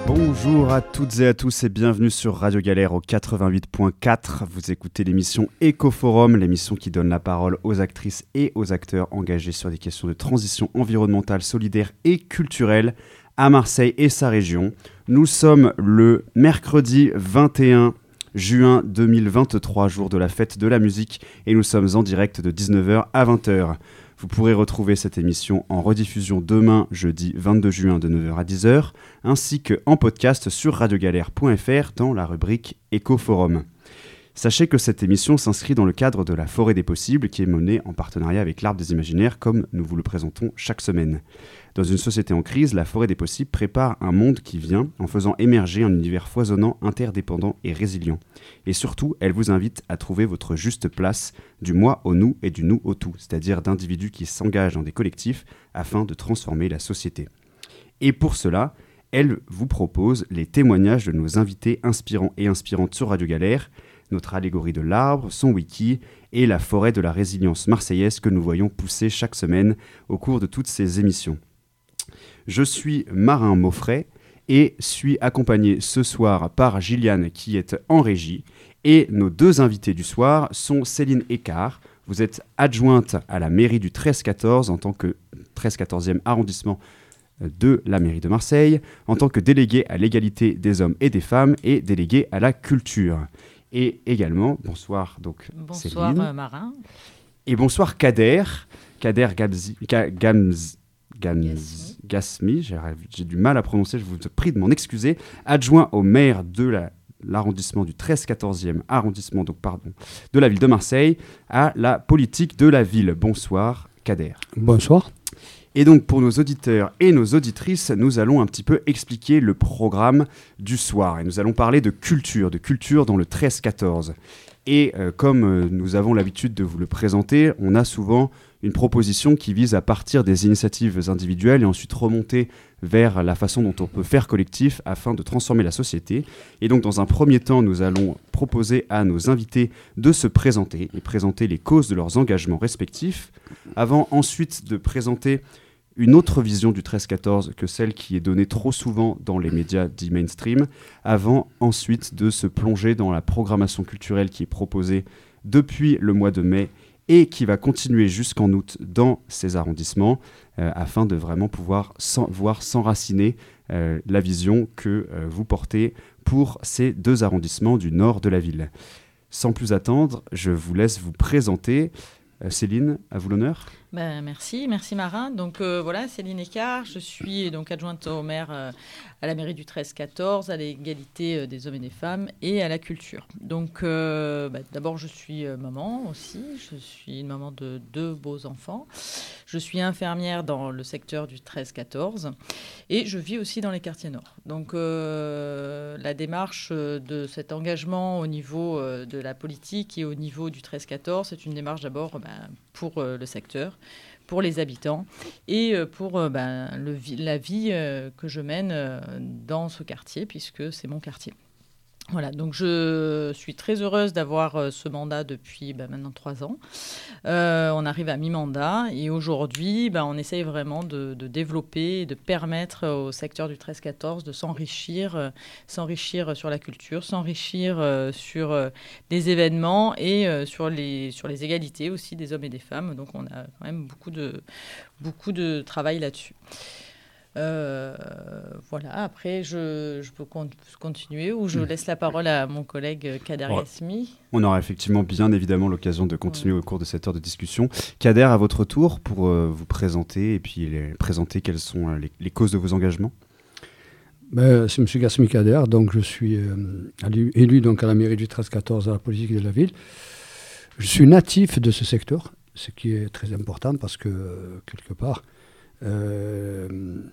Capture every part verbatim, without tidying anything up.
Bonjour à toutes et à tous et bienvenue sur Radio Galère au quatre-vingt-huit point quatre. Vous écoutez l'émission Écoforum, l'émission qui donne la parole aux actrices et aux acteurs engagés sur des questions de transition environnementale, solidaire et culturelle à Marseille et sa région. Nous sommes le mercredi vingt et un juin deux mille vingt-trois, jour de la fête de la musique, et nous sommes en direct de dix-neuf heures à vingt heures. Vous pourrez retrouver cette émission en rediffusion demain, jeudi vingt-deux juin, de neuf heures à dix heures, ainsi qu'en podcast sur radio galère point f r dans la rubrique Écoforum. Sachez que cette émission s'inscrit dans le cadre de la Forêt des Possibles, qui est menée en partenariat avec l'Arbre des Imaginaires, comme nous vous le présentons chaque semaine. Dans une société en crise, la Forêt des Possibles prépare un monde qui vient en faisant émerger un univers foisonnant, interdépendant et résilient. Et surtout, elle vous invite à trouver votre juste place du moi au nous et du nous au tout, c'est-à-dire d'individus qui s'engagent dans des collectifs afin de transformer la société. Et pour cela, elle vous propose les témoignages de nos invités inspirants et inspirantes sur Radio Galère, notre allégorie de l'arbre, son wiki et la forêt de la résilience marseillaise que nous voyons pousser chaque semaine au cours de toutes ces émissions. Je suis Marin Maufray et suis accompagné ce soir par Gilliane qui est en régie, et nos deux invités du soir sont Céline Écart. Vous êtes adjointe à la mairie du treize quatorze en tant que treize quatorzième arrondissement de la mairie de Marseille, en tant que déléguée à l'égalité des hommes et des femmes et déléguée à la culture. Et également, bonsoir donc bonsoir Céline. Euh, Marin. Et bonsoir Kader, Kader Gamzi, Ka, Gamz, Gamz, Gasmi, j'ai, j'ai du mal à prononcer, je vous prie de m'en excuser, adjoint au maire de la, l'arrondissement du treize quatorzième arrondissement, donc pardon, de la ville de Marseille, à la politique de la ville. Bonsoir Kader. Bonsoir. Et donc pour nos auditeurs et nos auditrices, nous allons un petit peu expliquer le programme du soir. Et nous allons parler de culture, de culture dans le treize quatorze. Et euh, comme euh, nous avons l'habitude de vous le présenter, on a souvent une proposition qui vise à partir des initiatives individuelles et ensuite remonter vers la façon dont on peut faire collectif afin de transformer la société. Et donc dans un premier temps, nous allons proposer à nos invités de se présenter et présenter les causes de leurs engagements respectifs, avant ensuite de présenter une autre vision du treize quatorze que celle qui est donnée trop souvent dans les médias dits mainstream, avant ensuite de se plonger dans la programmation culturelle qui est proposée depuis le mois de mai et qui va continuer jusqu'en août dans ces arrondissements, euh, afin de vraiment pouvoir s'en, voir s'enraciner euh, la vision que euh, vous portez pour ces deux arrondissements du nord de la ville. Sans plus attendre, je vous laisse vous présenter. Euh, Céline, à vous l'honneur. Ben, merci, merci Marin. Donc euh, voilà, Céline Écart, je suis donc adjointe au maire euh, à la mairie du treize quatorze, à l'égalité euh, des hommes et des femmes et à la culture. Donc euh, ben, d'abord je suis euh, maman aussi, je suis une maman de deux beaux enfants. Je suis infirmière dans le secteur du treize quatorze et je vis aussi dans les quartiers nord. Donc euh, la démarche de cet engagement au niveau euh, de la politique et au niveau du treize quatorze, c'est une démarche d'abord ben, pour euh, le secteur, pour les habitants et pour euh, ben, le, la vie euh, que je mène euh, dans ce quartier, puisque c'est mon quartier. Voilà, donc je suis très heureuse d'avoir euh, ce mandat depuis ben, maintenant trois ans. Euh, on arrive à mi-mandat et aujourd'hui, ben, on essaye vraiment de, de développer et de permettre au secteur du treize quatorze de s'enrichir, euh, s'enrichir sur la culture, s'enrichir euh, sur euh, des événements et euh, sur, les, sur les égalités aussi des hommes et des femmes. Donc on a quand même beaucoup de, beaucoup de travail là-dessus. Euh, voilà, après je, je peux con- continuer ou je laisse la parole à mon collègue Kader Ouais. Gasmi. On aura effectivement bien évidemment l'occasion de continuer ouais. au cours de cette heure de discussion. Kader, à votre tour, pour euh, vous présenter et puis les, présenter quelles sont euh, les, les causes de vos engagements. Ben, c'est M. Gasmi Kader, donc je suis euh, élu donc, à la mairie du treize quatorze à la politique de la ville. Je suis natif de ce secteur, ce qui est très important parce que, euh, quelque part, euh,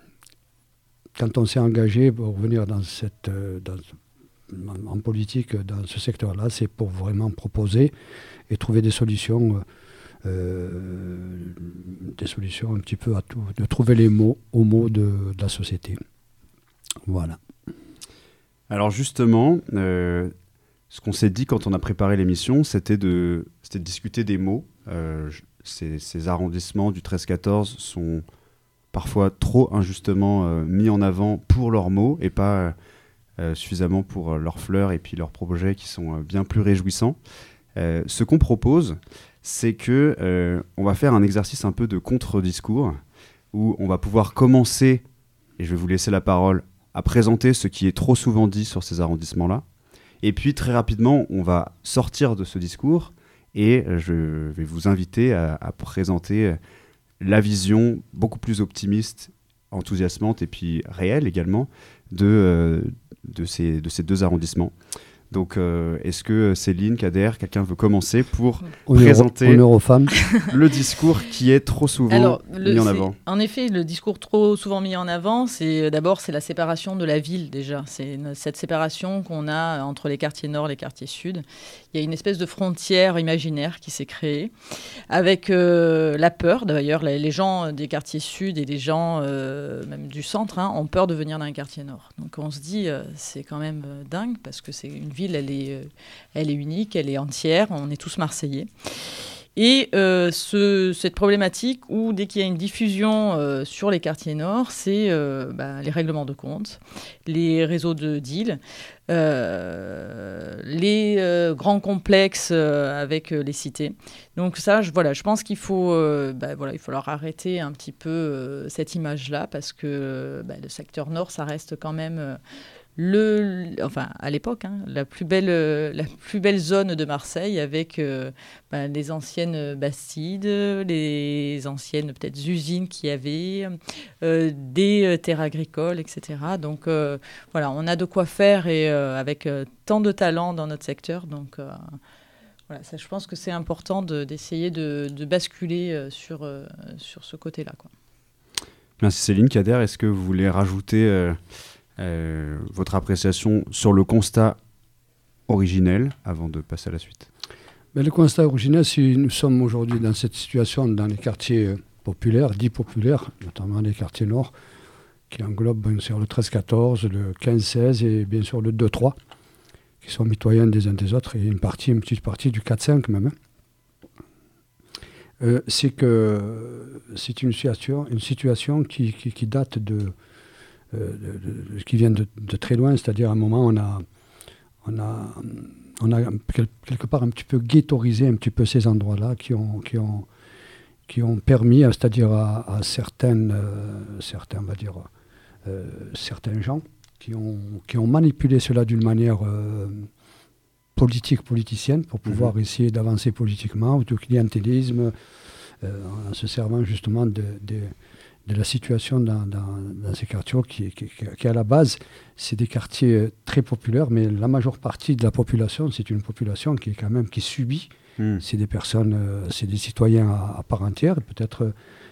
quand on s'est engagé pour venir dans cette, dans, en politique dans ce secteur-là, c'est pour vraiment proposer et trouver des solutions, euh, des solutions un petit peu à tout, de trouver les mots aux mots de, de la société. Voilà. Alors justement, euh, ce qu'on s'est dit quand on a préparé l'émission, c'était de, c'était de discuter des mots. Euh, ces, ces arrondissements du treize quatorze sont parfois trop injustement euh, mis en avant pour leurs mots et pas euh, suffisamment pour euh, leurs fleurs et puis leurs projets qui sont euh, bien plus réjouissants. Euh, ce qu'on propose, c'est que euh, on va faire un exercice un peu de contre-discours où on va pouvoir commencer, et je vais vous laisser la parole, à présenter ce qui est trop souvent dit sur ces arrondissements-là. Et puis très rapidement, on va sortir de ce discours et je vais vous inviter à, à présenter la vision beaucoup plus optimiste, enthousiasmante et puis réelle également de, euh, de, ces, de ces deux arrondissements. Donc, euh, est-ce que Céline, Kader, quelqu'un veut commencer pour on présenter honneur aux femmes. le discours qui est trop souvent Alors, le, mis en avant? En effet, le discours trop souvent mis en avant, c'est d'abord c'est la séparation de la ville déjà. C'est une, cette séparation qu'on a entre les quartiers nord et les quartiers sud. Il y a une espèce de frontière imaginaire qui s'est créée avec euh, la peur. D'ailleurs, les gens des quartiers sud et les gens euh, même du centre hein, ont peur de venir dans les quartiers nord. Donc on se dit, euh, c'est quand même euh, dingue parce que c'est une ville Elle est, euh, elle est unique, elle est entière, on est tous Marseillais. Et euh, ce, cette problématique où dès qu'il y a une diffusion euh, sur les quartiers nord, c'est euh, bah, les règlements de compte, les réseaux de deals, euh, les euh, grands complexes euh, avec euh, les cités. Donc ça, je, voilà, je pense qu'il faut, euh, bah, voilà, il faut leur arrêter un petit peu euh, cette image-là parce que bah, le secteur nord, ça reste quand même... Euh, Le, enfin, à l'époque, hein, la, plus belle, euh, la plus belle zone de Marseille avec euh, bah, les anciennes Bastides, les anciennes peut-être usines qu'il y avait, euh, des euh, terres agricoles, et cetera. Donc euh, voilà, on a de quoi faire et euh, avec euh, tant de talent dans notre secteur. Donc euh, voilà, ça, je pense que c'est important de, d'essayer de, de basculer euh, sur, euh, sur ce côté-là, quoi. Merci Céline. Kader, est-ce que vous voulez rajouter... Euh Euh, votre appréciation sur le constat originel avant de passer à la suite? Mais le constat originel, si nous sommes aujourd'hui dans cette situation dans les quartiers populaires, dits populaires, notamment les quartiers nord, qui englobent bien sûr le treize quatorze, le quinze seize et bien sûr le deux trois, qui sont mitoyens des uns des autres, et une partie, une petite partie du quatre cinq même. Euh, c'est que c'est une situation, une situation qui, qui, qui date de Euh, de, de, de, qui viennent de, de très loin, c'est-à-dire à un moment on a, on a, on a quelque part un petit peu ghettoisé un petit peu ces endroits-là qui ont, qui ont, qui ont permis, c'est-à-dire à, à certaines, euh, certains, on va dire, euh, certains gens qui ont, qui ont manipulé cela d'une manière euh, politique, politicienne, pour pouvoir mmh. essayer d'avancer politiquement, ou du clientélisme, euh, en se servant justement de, de de la situation dans, dans, dans ces quartiers qui, qui, qui, à la base, c'est des quartiers très populaires, mais la majeure partie de la population, c'est une population qui est quand même, qui subit. Mmh. C'est des personnes, euh, c'est des citoyens à, à part entière, peut-être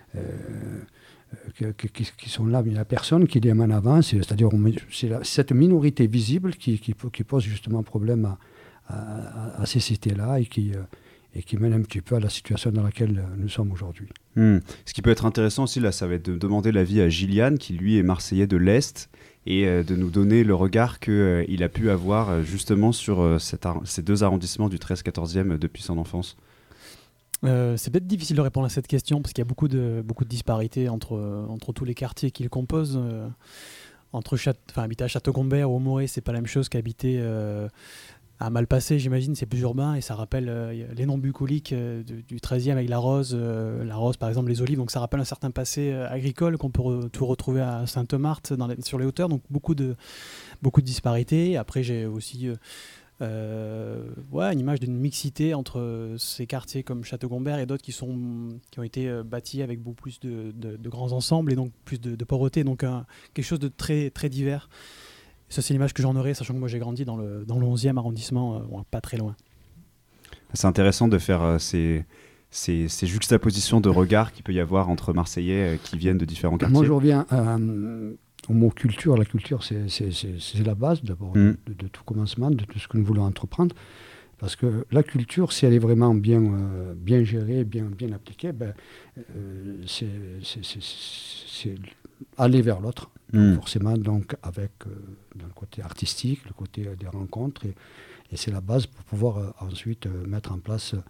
euh, qui, qui, qui sont là, mais il n'y a personne qui les met en avant. C'est, c'est-à-dire, on, c'est la, cette minorité visible qui, qui, qui pose justement problème à, à, à ces cités-là et qui... Euh, et qui mène un petit peu à la situation dans laquelle nous sommes aujourd'hui. Mmh. Ce qui peut être intéressant aussi, là, ça va être de demander l'avis à Gilliane, qui lui est Marseillais de l'Est, et euh, de nous donner le regard qu'il euh, a pu avoir euh, justement sur euh, cet ar- ces deux arrondissements du treize quatorzième depuis son enfance. Euh, c'est peut-être difficile de répondre à cette question, parce qu'il y a beaucoup de, beaucoup de disparités entre, euh, entre tous les quartiers qui le composent. Euh, entre Châte- habiter à Château-Gombert ou au Morée, c'est pas la même chose qu'habiter... Euh, à Malpassé, j'imagine, c'est plus urbain et ça rappelle euh, les noms bucoliques euh, du, du treizième avec la rose, euh, la rose par exemple, les olives, donc ça rappelle un certain passé euh, agricole qu'on peut re- tout retrouver à Sainte-Marthe dans les, sur les hauteurs, donc beaucoup de, beaucoup de disparités. Après j'ai aussi euh, euh, ouais, une image d'une mixité entre ces quartiers comme Château-Gombert et d'autres qui, sont, qui ont été euh, bâtis avec beaucoup plus de, de, de grands ensembles et donc plus de, de pauvreté, donc un, quelque chose de très, très divers. Ça, c'est l'image que j'en aurais, sachant que moi, j'ai grandi dans le, dans le onzième arrondissement, euh, bon, pas très loin. C'est intéressant de faire euh, ces, ces, ces juxtapositions de regards qu'il peut y avoir entre Marseillais euh, qui viennent de différents quartiers. Moi, je reviens euh, au mot culture. La culture, c'est, c'est, c'est, c'est la base, d'abord, mmh. de, de tout commencement, de tout ce que nous voulons entreprendre. Parce que la culture, si elle est vraiment bien, euh, bien gérée, bien, bien appliquée, ben, euh, c'est, c'est, c'est, c'est aller vers l'autre. Mmh. Forcément, donc, avec euh, le côté artistique, le côté euh, des rencontres. Et, et c'est la base pour pouvoir euh, ensuite euh, mettre en place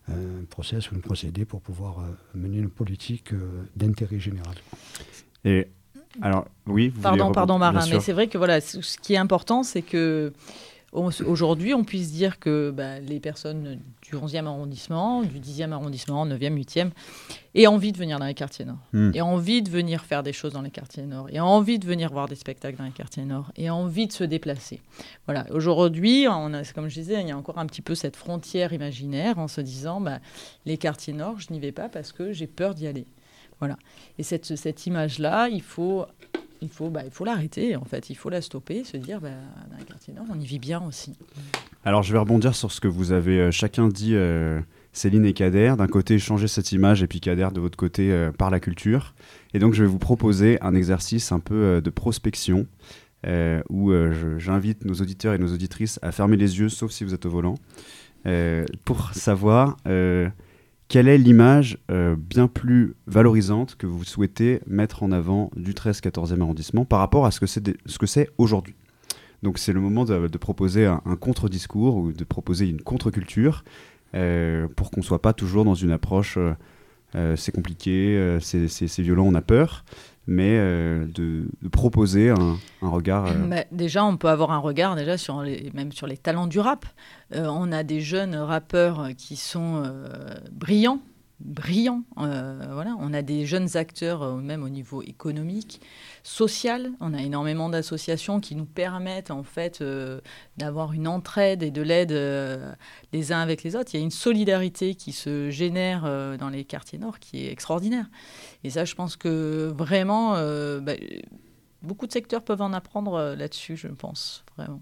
un process ou un procédé pour pouvoir euh, mener une politique euh, d'intérêt général. Et alors, oui, vous Pardon, voulez pardon rebondir, Marin, bien mais sûr. c'est vrai que voilà, ce ce qui est important, c'est que on- aujourd'hui, on puisse dire que bah, les personnes du onzième arrondissement, du dixième arrondissement, neuvième, huitième, aient envie de venir dans les quartiers nord, Hmm. aient envie de venir faire des choses dans les quartiers nord, aient envie de venir voir des spectacles dans les quartiers nord, aient envie de se déplacer. Voilà. Aujourd'hui, on a, comme je disais, il y a encore un petit peu cette frontière imaginaire en se disant, bah, les quartiers nord, je n'y vais pas parce que j'ai peur d'y aller. Voilà. Et cette, cette image-là, il faut... Il faut, bah, il faut l'arrêter, en fait. Il faut la stopper, se dire, bah, dans les quartiers nord, on y vit bien aussi. Alors, je vais rebondir sur ce que vous avez euh, chacun dit, euh, Céline et Kader. D'un côté, changer cette image, et puis Kader, de votre côté, euh, par la culture. Et donc, je vais vous proposer un exercice un peu euh, de prospection, euh, où euh, je- j'invite nos auditeurs et nos auditrices à fermer les yeux, sauf si vous êtes au volant, euh, pour savoir euh, quelle est l'image euh, bien plus valorisante que vous souhaitez mettre en avant du treize quatorzième arrondissement par rapport à ce que c'est, des- ce que c'est aujourd'hui. Donc c'est le moment de, de proposer un, un contre-discours ou de proposer une contre-culture euh, pour qu'on ne soit pas toujours dans une approche euh, euh, c'est compliqué, euh, c'est, c'est, c'est violent, on a peur, mais euh, de, de proposer un, un regard... euh, Bah, déjà, on peut avoir un regard déjà sur les, même sur les talents du rap. Euh, on a des jeunes rappeurs qui sont euh, brillants, brillants. euh, voilà. On a des jeunes acteurs, euh, même au niveau économique, social. On a énormément d'associations qui nous permettent en fait euh, d'avoir une entraide et de l'aide euh, les uns avec les autres. Il y a une solidarité qui se génère euh, dans les quartiers nord qui est extraordinaire. Et ça, je pense que vraiment, euh, bah, beaucoup de secteurs peuvent en apprendre euh, là-dessus, je pense, vraiment.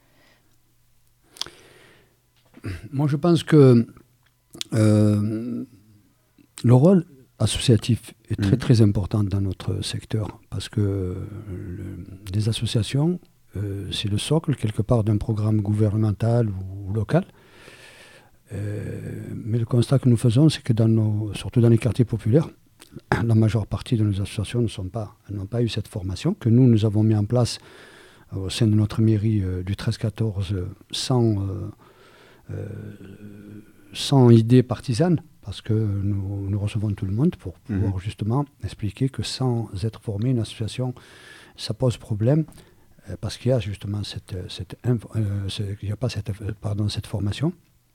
Moi, je pense que euh, le rôle associatif est très, Mhm. très important dans notre secteur parce que le- les associations, euh, c'est le socle, quelque part, d'un programme gouvernemental ou, ou local. Euh, mais le constat que nous faisons, c'est que, dans nos, surtout dans les quartiers populaires, la majeure partie de nos associations ne sont pas, n'ont pas eu cette formation que nous, nous avons mis en place euh, au sein de notre mairie euh, du treize quatorze euh, sans... Euh, Euh, sans idée partisane, parce que nous, nous recevons tout le monde pour pouvoir Mhm. justement expliquer que sans être formé, une association, ça pose problème, euh, parce qu'il y a justement cette, cette, inf- euh, ce- il y a pas cette, euh, pardon, cette formation.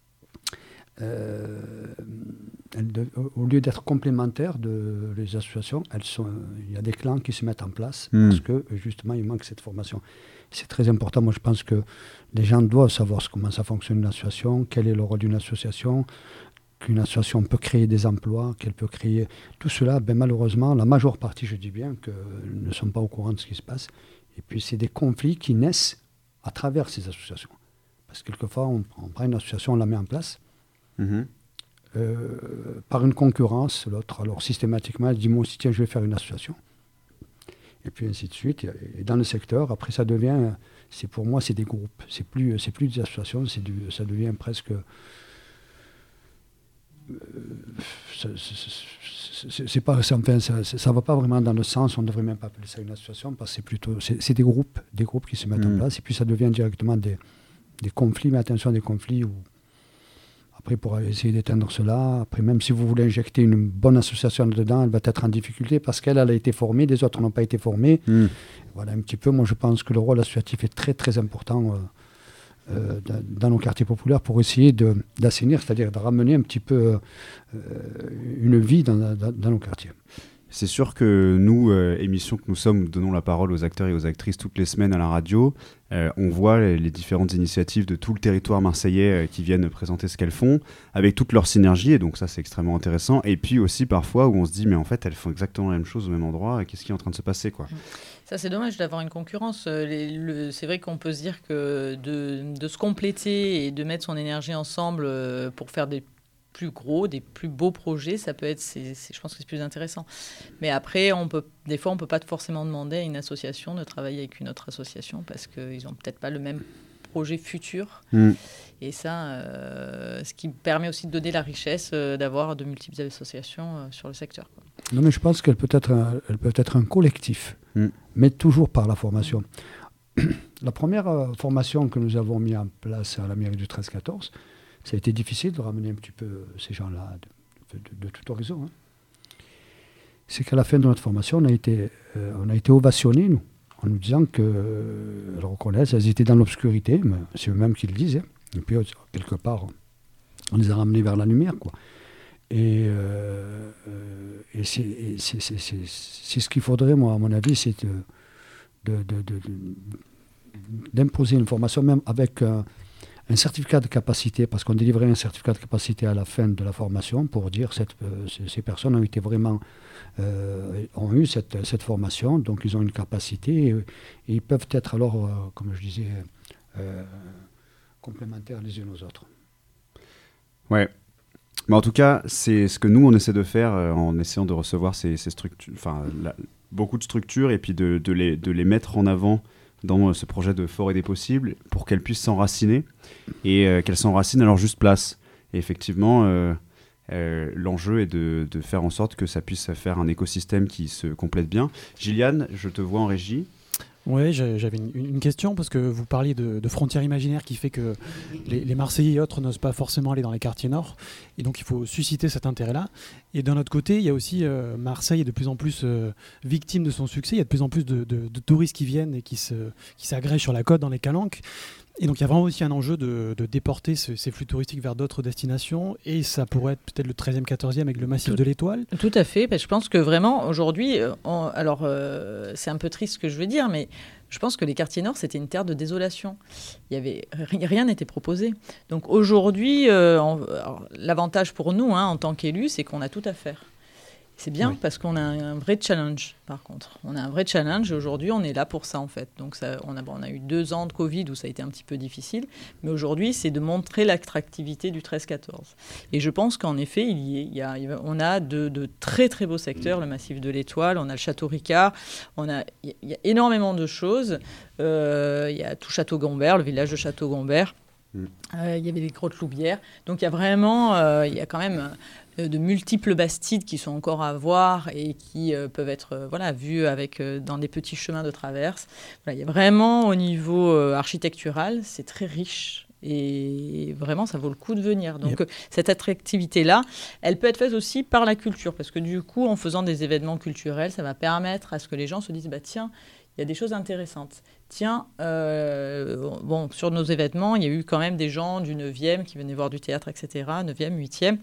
Euh, elle de- au lieu d'être complémentaires de les associations, elles sont, il y a des clans qui se mettent en place Mhm. parce que justement il manque cette formation. C'est très important. Moi, je pense que les gens doivent savoir comment ça fonctionne une association, quel est le rôle d'une association, qu'une association peut créer des emplois, qu'elle peut créer... Tout cela, ben, malheureusement, la majeure partie, je dis bien, que ne sont pas au courant de ce qui se passe. Et puis, c'est des conflits qui naissent à travers ces associations. Parce que quelquefois, on, on prend une association, on la met en place. Mhm. Euh, par une concurrence, l'autre, alors systématiquement, elle dit, moi aussi, tiens, je vais faire une association. Et puis ainsi de suite. Et dans le secteur, après, ça devient, c'est pour moi, c'est des groupes. C'est plus, c'est plus des associations, c'est du, ça devient presque... Euh, c'est, c'est, c'est, c'est pas, c'est, enfin, ça, ça va pas vraiment dans le sens, on ne devrait même pas appeler ça une association, parce que c'est plutôt, c'est, c'est des groupes, des groupes qui se mettent Mmh. en place, et puis ça devient directement des, des conflits, mais attention, des conflits où, après, pour essayer d'éteindre cela, après, même si vous voulez injecter une bonne association dedans, elle va être en difficulté parce qu'elle, elle a été formée, les autres n'ont pas été formés. Mhm. Voilà un petit peu, moi je pense que le rôle associatif est très très important euh, euh, dans, dans nos quartiers populaires pour essayer de, d'assainir, c'est-à-dire de ramener un petit peu euh, une vie dans, dans, dans nos quartiers. C'est sûr que nous, euh, émission que nous sommes, nous donnons la parole aux acteurs et aux actrices toutes les semaines à la radio. Euh, on voit les, les différentes initiatives de tout le territoire marseillais euh, qui viennent présenter ce qu'elles font, avec toute leur synergie, et donc ça c'est extrêmement intéressant. Et puis aussi parfois où on se dit, mais en fait elles font exactement la même chose au même endroit, et qu'est-ce qui est en train de se passer, quoi. Ça, c'est dommage d'avoir une concurrence. Euh, les- le- c'est vrai qu'on peut se dire que de, de se compléter et de mettre son énergie ensemble euh, pour faire des plus gros, des plus beaux projets, ça peut être, c'est, c'est- je pense que c'est plus intéressant. Mais après, on peut, des fois, on ne peut pas forcément demander à une association de travailler avec une autre association parce qu'ils n'ont peut-être pas le même projet futur. Mm. Et ça, euh, ce qui permet aussi de donner la richesse euh, d'avoir de multiples associations euh, sur le secteur, quoi. Non, mais je pense qu'elle peut être un, elle peut être un collectif, Mm. mais toujours par la formation. La première euh, formation que nous avons mis en place à la mairie du treize quatorze, ça a été difficile de ramener un petit peu ces gens-là de, de, de tout horizon. Hein. C'est qu'à la fin de notre formation, on a été, euh, on a été ovationnés, nous, en nous disant que, euh, alors qu'on laisse, elles étaient dans l'obscurité, mais c'est eux-mêmes qui le disaient. Et puis, quelque part, on les a ramenés vers la lumière, quoi. Et, euh, euh, et c'est, et c'est, c'est, c'est, c'est ce qu'il faudrait, moi, à mon avis, c'est de, de, de, de, de, d'imposer une formation, même avec un, un certificat de capacité, parce qu'on délivrait un certificat de capacité à la fin de la formation pour dire que euh, ces personnes ont été vraiment, euh, ont eu cette, cette formation, donc ils ont une capacité, et, et ils peuvent être alors, euh, comme je disais, euh, complémentaires les unes aux autres. Ouais. Mais en tout cas, c'est ce que nous, on essaie de faire euh, en essayant de recevoir ces, ces structures, enfin, la, beaucoup de structures, et puis de, de, les, de les mettre en avant dans euh, ce projet de Forêt des possibles, pour qu'elles puissent s'enraciner, et euh, qu'elles s'enracinent à leur juste place. Et effectivement, euh, euh, l'enjeu est de, de faire en sorte que ça puisse faire un écosystème qui se complète bien. Gilliane, je te vois en régie. Oui, j'avais une, une question, parce que vous parliez de, de frontières imaginaires qui fait que les, les Marseillais et autres n'osent pas forcément aller dans les quartiers nord, et donc il faut susciter cet intérêt-là. Et d'un autre côté, il y a aussi euh, Marseille est de plus en plus euh, victime de son succès, il y a de plus en plus de, de, de touristes qui viennent et qui, se, qui s'agrègent sur la côte, dans les calanques. Et donc il y a vraiment aussi un enjeu de, de déporter ce, ces flux touristiques vers d'autres destinations, et ça pourrait être peut-être le treizième, quatorzième avec le massif tout, de l'Étoile. Tout à fait, parce que je pense que vraiment aujourd'hui, on, alors euh, c'est un peu triste ce que je veux dire, mais je pense que les quartiers nord, c'était une terre de désolation. Il y avait, rien n'était proposé. Donc aujourd'hui, euh, on, alors, l'avantage pour nous, hein, en tant qu'élus, c'est qu'on a tout à faire. C'est bien, oui, parce qu'on a un vrai challenge, par contre. On a un vrai challenge, et aujourd'hui, on est là pour ça, en fait. Donc, ça, on, a, bon, on a eu deux ans de Covid où ça a été un petit peu difficile, mais aujourd'hui, c'est de montrer l'attractivité du treize quatorze. Et je pense qu'en effet, il y, est, il y a, on a de, de très, très beaux secteurs, le massif de l'Étoile, on a le Château Ricard, on a, il y a énormément de choses. Euh, il y a tout Château-Gombert, le village de Château-Gombert. Euh, il y avait les grottes Loubières. Donc, il y a vraiment, euh, il y a quand même de multiples bastides qui sont encore à voir et qui euh, peuvent être euh, voilà, vues avec, euh, dans des petits chemins de traverse. Voilà, il y a vraiment, au niveau euh, architectural, c'est très riche. Et vraiment, ça vaut le coup de venir. Donc, yep. Cette attractivité-là, elle peut être faite aussi par la culture. Parce que du coup, en faisant des événements culturels, ça va permettre à ce que les gens se disent bah, « Tiens, il y a des choses intéressantes. Tiens, euh, bon, sur nos événements, il y a eu quand même des gens du neuvième qui venaient voir du théâtre, et cetera, neuvième, huitième.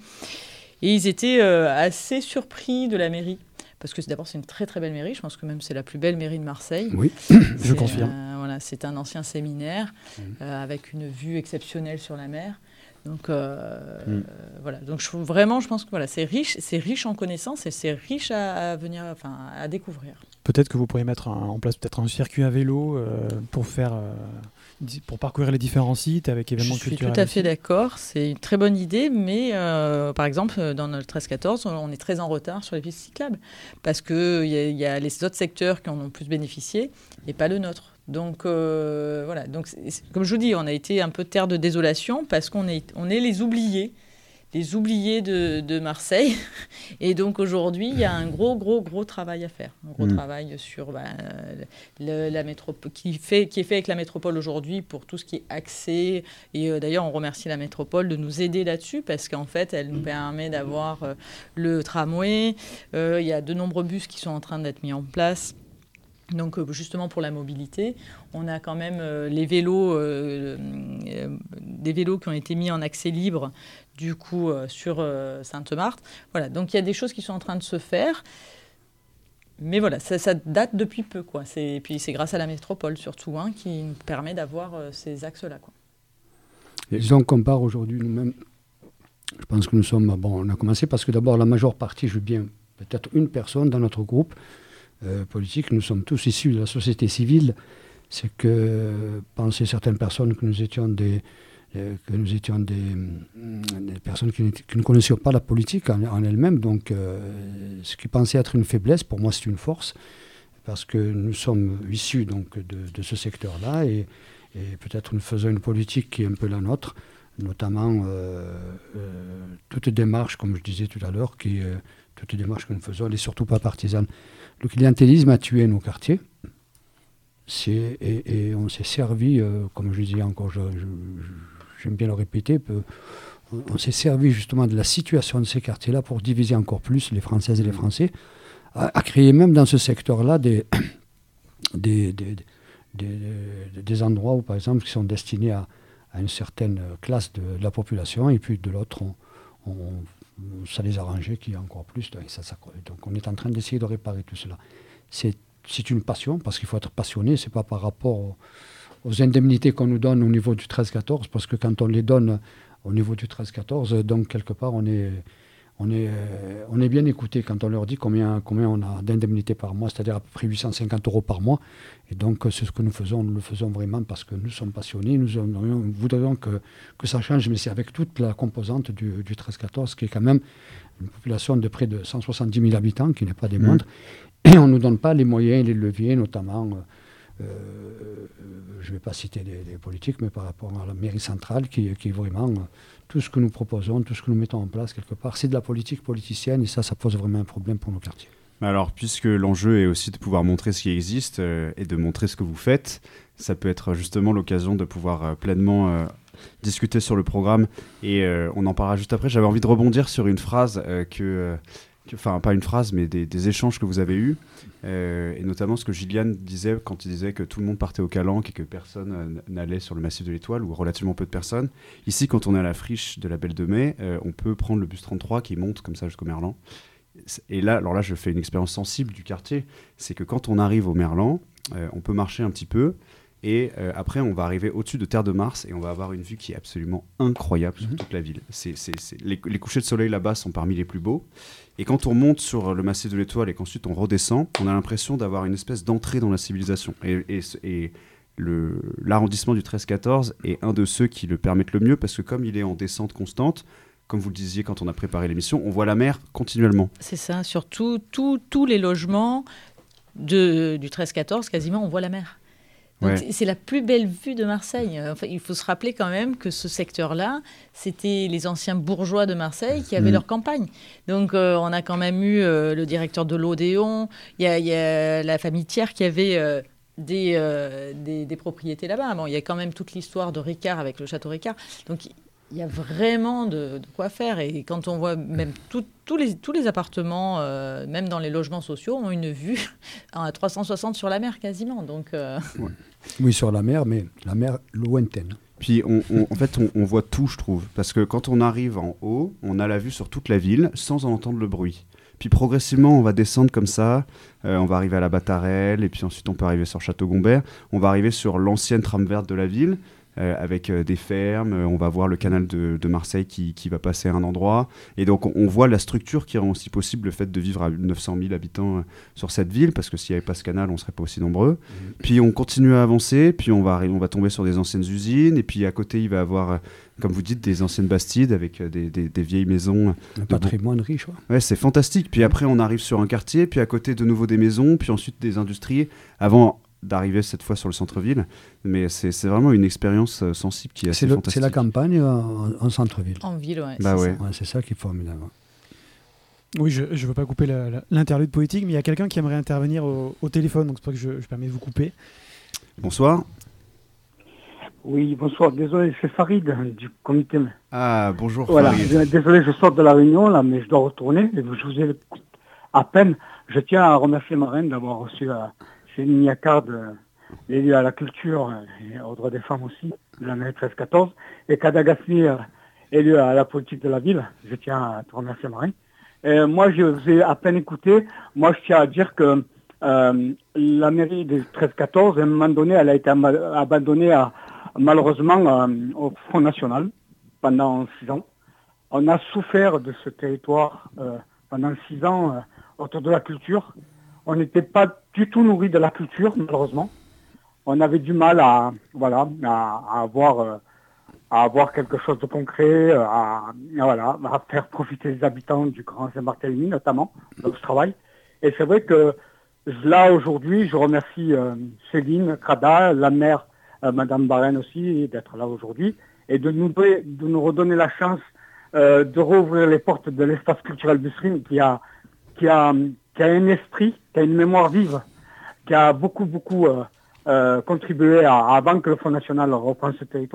Et ils étaient euh, assez surpris de la mairie. Parce que d'abord, c'est une très, très belle mairie. Je pense que même c'est la plus belle mairie de Marseille. Oui, je confirme. Euh, voilà, c'est un ancien séminaire mmh. euh, avec une vue exceptionnelle sur la mer. Donc, euh, mmh. euh, voilà. Donc je, vraiment, je pense que voilà, c'est riche, c'est riche en connaissances et c'est riche à, à venir, enfin, à découvrir. Peut-être que vous pourriez mettre un, en place peut-être un circuit à vélo euh, pour faire... Euh, pour parcourir les différents sites avec événements culturels. Je suis tout à fait aussi. D'accord, c'est une très bonne idée, mais euh, par exemple, dans le treize quatorze, on est très en retard sur les pistes cyclables, parce qu'il y, y a les autres secteurs qui en ont plus bénéficié, et pas le nôtre. Donc, euh, voilà. Donc, c'est, c'est, comme je vous dis, on a été un peu terre de désolation, parce qu'on est, on est les oubliés, les oubliés de, de Marseille. Et donc, aujourd'hui, il y a un gros, gros, gros travail à faire. Un gros mmh. travail sur bah, le, la métropole, qui, fait, qui est fait avec la métropole aujourd'hui pour tout ce qui est accès. Et euh, d'ailleurs, on remercie la métropole de nous aider là-dessus, parce qu'en fait, elle nous permet d'avoir euh, le tramway. Euh, il y a de nombreux bus qui sont en train d'être mis en place. Donc, justement, pour la mobilité, on a quand même euh, les vélos, euh, euh, des vélos qui ont été mis en accès libre, du coup, euh, sur euh, Sainte-Marthe. Voilà, donc il y a des choses qui sont en train de se faire. Mais voilà, ça, ça date depuis peu, quoi. C'est, et puis, c'est grâce à la métropole, surtout, hein, qui nous permet d'avoir euh, ces axes-là, quoi. Et si on compare aujourd'hui nous-mêmes, je pense que nous sommes... Bon, on a commencé parce que d'abord, la majeure partie, je veux bien, peut-être une personne dans notre groupe, Euh, politique, nous sommes tous issus de la société civile, c'est que euh, pensaient certaines personnes que nous étions des, euh, que nous étions des, des personnes qui, qui ne connaissaient pas la politique en, en elle-même, donc euh, ce qui pensait être une faiblesse, pour moi c'est une force, parce que nous sommes issus donc, de, de ce secteur-là, et, et peut-être nous faisons une politique qui est un peu la nôtre, notamment euh, euh, toute démarche, comme je disais tout à l'heure, qui, euh, toute démarche que nous faisons, elle n'est surtout pas partisane. Le clientélisme a tué nos quartiers, c'est, et, et on s'est servi, euh, comme je disais encore, je, je, j'aime bien le répéter, peut, on, on s'est servi justement de la situation de ces quartiers-là pour diviser encore plus les Françaises et les Français, à, à créer même dans ce secteur-là des, des, des, des, des, des endroits où, par exemple, qui sont destinés à, à une certaine classe de, de la population, et puis de l'autre, on, on, ça les arrangeait qu'il y ait encore plus. Donc, ça, ça, donc on est en train d'essayer de réparer tout cela. C'est, c'est une passion, parce qu'il faut être passionné, c'est pas par rapport au, aux indemnités qu'on nous donne au niveau du treize quatorze, parce que quand on les donne au niveau du treize quatorze, donc quelque part on est, on est, on est bien écouté quand on leur dit combien, combien on a d'indemnités par mois, c'est-à-dire à peu près huit cent cinquante euros par mois. Et donc c'est ce que nous faisons, nous le faisons vraiment parce que nous sommes passionnés, nous, nous voudrions que, que ça change, mais c'est avec toute la composante du, du treize quatorze, qui est quand même une population de près de cent soixante-dix mille habitants, qui n'est pas des Mmh. moindres, et on ne nous donne pas les moyens, les leviers, notamment... Euh, je ne vais pas citer des, des politiques, mais par rapport à la mairie centrale, qui, qui est vraiment euh, tout ce que nous proposons, tout ce que nous mettons en place quelque part, c'est de la politique politicienne, et ça, ça pose vraiment un problème pour nos quartiers. Alors, puisque l'enjeu est aussi de pouvoir montrer ce qui existe euh, et de montrer ce que vous faites, ça peut être justement l'occasion de pouvoir euh, pleinement euh, discuter sur le programme, et euh, on en parlera juste après. J'avais envie de rebondir sur une phrase euh, que... Euh, enfin pas une phrase, mais des, des échanges que vous avez eus, euh, et notamment ce que Gillian disait quand il disait que tout le monde partait au Calanque et que personne euh, n'allait sur le massif de l'Étoile, ou relativement peu de personnes. Ici, quand on est à la friche de la Belle de Mai, euh, on peut prendre le bus trente-trois qui monte comme ça jusqu'au Merlan. Et là, alors là, je fais une expérience sensible du quartier, c'est que quand on arrive au Merlan, euh, on peut marcher un petit peu, et euh, après, on va arriver au-dessus de Terre de Mars et on va avoir une vue qui est absolument incroyable sur mmh. toute la ville. C'est, c'est, c'est... Les, les couchers de soleil là-bas sont parmi les plus beaux. Et quand on monte sur le massif de l'Étoile et qu'ensuite on redescend, on a l'impression d'avoir une espèce d'entrée dans la civilisation. Et, et, et le, l'arrondissement du treize quatorze est un de ceux qui le permettent le mieux, parce que comme il est en descente constante, comme vous le disiez quand on a préparé l'émission, on voit la mer continuellement. C'est ça, surtout tous les logements de, du treize quatorze, quasiment on voit la mer. Donc, ouais. C'est la plus belle vue de Marseille. Enfin, il faut se rappeler quand même que ce secteur-là, c'était les anciens bourgeois de Marseille qui avaient mmh. leur campagne. Donc, euh, on a quand même eu euh, le directeur de l'Odéon, il y, y a la famille Thiers qui avait euh, des, euh, des, des propriétés là-bas. Bon, il y a quand même toute l'histoire de Ricard avec le château Ricard. Donc, il y a vraiment de, de quoi faire. Et quand on voit même tout, tous, les, tous les appartements, euh, même dans les logements sociaux, ont une vue à trois cent soixante sur la mer quasiment. Donc, euh... ouais. Oui, sur la mer, mais la mer lointaine. Puis, on, on, en fait, on, on voit tout, je trouve. Parce que quand on arrive en haut, on a la vue sur toute la ville sans en entendre le bruit. Puis, progressivement, on va descendre comme ça. Euh, on va arriver à la Battarelle. Et puis ensuite, on peut arriver sur Château-Gombert. On va arriver sur l'ancienne trame verte de la ville. Euh, avec euh, des fermes, euh, on va voir le canal de, de Marseille qui, qui va passer à un endroit, et donc on, on voit la structure qui rend aussi possible le fait de vivre à neuf cent mille habitants euh, sur cette ville, parce que s'il n'y avait pas ce canal, on ne serait pas aussi nombreux. Mmh. Puis on continue à avancer, puis on va, on va tomber sur des anciennes usines, et puis à côté il va y avoir, euh, comme vous dites, des anciennes bastides avec euh, des, des, des vieilles maisons. Un patrimoine bon... riche. Ouais. ouais, c'est fantastique. Puis après on arrive sur un quartier, puis à côté de nouveau des maisons, puis ensuite des industries, avant d'arriver cette fois sur le centre-ville, mais c'est, c'est vraiment une expérience euh, sensible qui est assez c'est le, fantastique. C'est la campagne en, en centre-ville. En ville, ouais. Bah c'est, ouais. Ça. ouais. C'est ça qui est formidable. Oui, je ne veux pas couper la, la, l'interlude politique, mais il y a quelqu'un qui aimerait intervenir au, au téléphone, donc c'est pour ça que je, je permets de vous couper. Bonsoir. Oui, bonsoir. Désolé, c'est Farid du comité. Ah, bonjour voilà. Farid. Désolé, je sors de la réunion, là, mais je dois retourner. Je vous ai à peine. Je tiens à remercier ma reine d'avoir reçu euh, Céline Yacard, l'élu à la culture et aux droits des femmes aussi, de la mairie treize quatorze, et Kada Gasmi, euh, élu à la politique de la ville. Je tiens à te remercier, Marie. Et moi, je vous ai à peine écouté. Moi, je tiens à dire que euh, la mairie de treize quatorze, à un moment donné, elle a été am- abandonnée à, malheureusement euh, au Front National pendant six ans. On a souffert de ce territoire euh, pendant six ans euh, autour de la culture. On n'était pas du tout nourri de la culture, malheureusement. On avait du mal à, voilà, à, à avoir, euh, à avoir quelque chose de concret, à, à, voilà, à faire profiter les habitants du Grand Saint-Barthélemy, notamment, dans ce travail. Et c'est vrai que là, aujourd'hui, je remercie euh, Céline Crada, la maire, euh, Madame Barène aussi, d'être là aujourd'hui, et de nous, de nous redonner la chance euh, de rouvrir les portes de l'espace culturel du Srim, qui a, qui a, qui a un esprit, qui a une mémoire vive, qui a beaucoup, beaucoup euh, euh, contribué à, avant que le Front National reprenne ce territoire.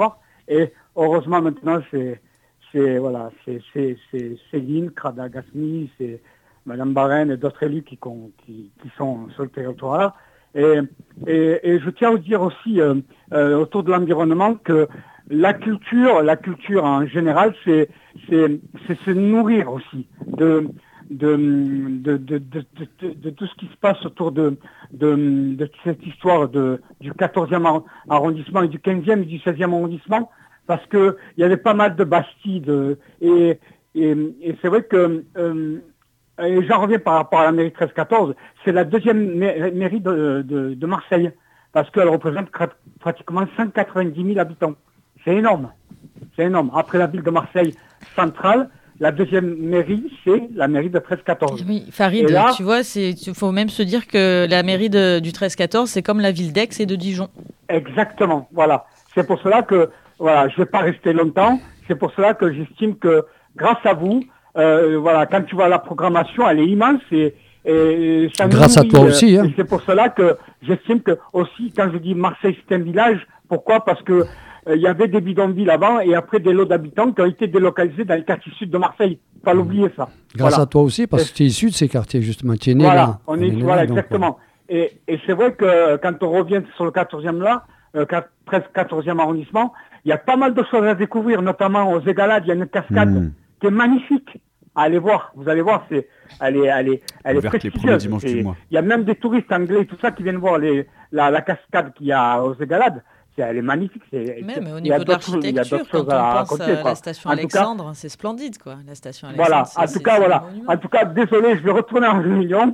Et heureusement maintenant, c'est, c'est, voilà, c'est, c'est, c'est Céline, Krada Gasmi, c'est Madame Barène et d'autres élus qui, qui, qui sont sur le territoire-là. Et, et, et je tiens à vous dire aussi, euh, euh, autour de l'environnement, que la culture, la culture en général, c'est, c'est, c'est se nourrir aussi de, de, de, de, de, de, de tout ce qui se passe autour de, de, de cette histoire de, du quatorzième arrondissement et du quinzième et du seizième arrondissement, parce que il y avait pas mal de bastilles, de, et, et, et c'est vrai que, euh, et j'en reviens par rapport à la mairie treize quatorze, c'est la deuxième mairie de, de, de Marseille, parce qu'elle représente pratiquement cent quatre-vingt-dix mille habitants. C'est énorme, c'est énorme. Après la ville de Marseille centrale, la deuxième mairie, c'est la mairie de treize quatorze. Oui, Farid, là, tu vois, il faut même se dire que la mairie de, du treize quatorze, c'est comme la ville d'Aix et de Dijon. Exactement, voilà. C'est pour cela que, voilà, je ne vais pas rester longtemps, c'est pour cela que j'estime que, grâce à vous, euh, voilà, quand tu vois la programmation, elle est immense et, et ça grâce nourrit, à toi aussi. Hein. Et c'est pour cela que j'estime que, aussi, quand je dis Marseille, c'est un village, pourquoi ? Parce que il y avait des bidonvilles avant et après des lots d'habitants qui ont été délocalisés dans les quartiers sud de Marseille. Il ne faut pas l'oublier, ça. Grâce voilà. à toi aussi, parce que tu es issu de ces quartiers, justement. Tu es né voilà, là. on est, on est voilà, là, exactement. Donc, voilà. Et, et c'est vrai que quand on revient sur le quatorzième là, euh, presque quatorzième arrondissement, il y a pas mal de choses à découvrir, notamment aux Égalades, il y a une cascade mmh. qui est magnifique. Allez voir, vous allez voir, c'est, elle est, elle est, elle est prestigieuse. Il y a même des touristes anglais, tout ça, qui viennent voir les, la, la cascade qu'il y a aux Égalades. Elle est magnifique. C'est, Même au niveau de l'architecture, quand on pense à, raconter, à la station Alexandre, cas, c'est splendide, quoi. La station Alexandre. Voilà. C'est, en tout c'est, cas, c'est voilà. En tout cas, désolé, je vais retourner en réunion.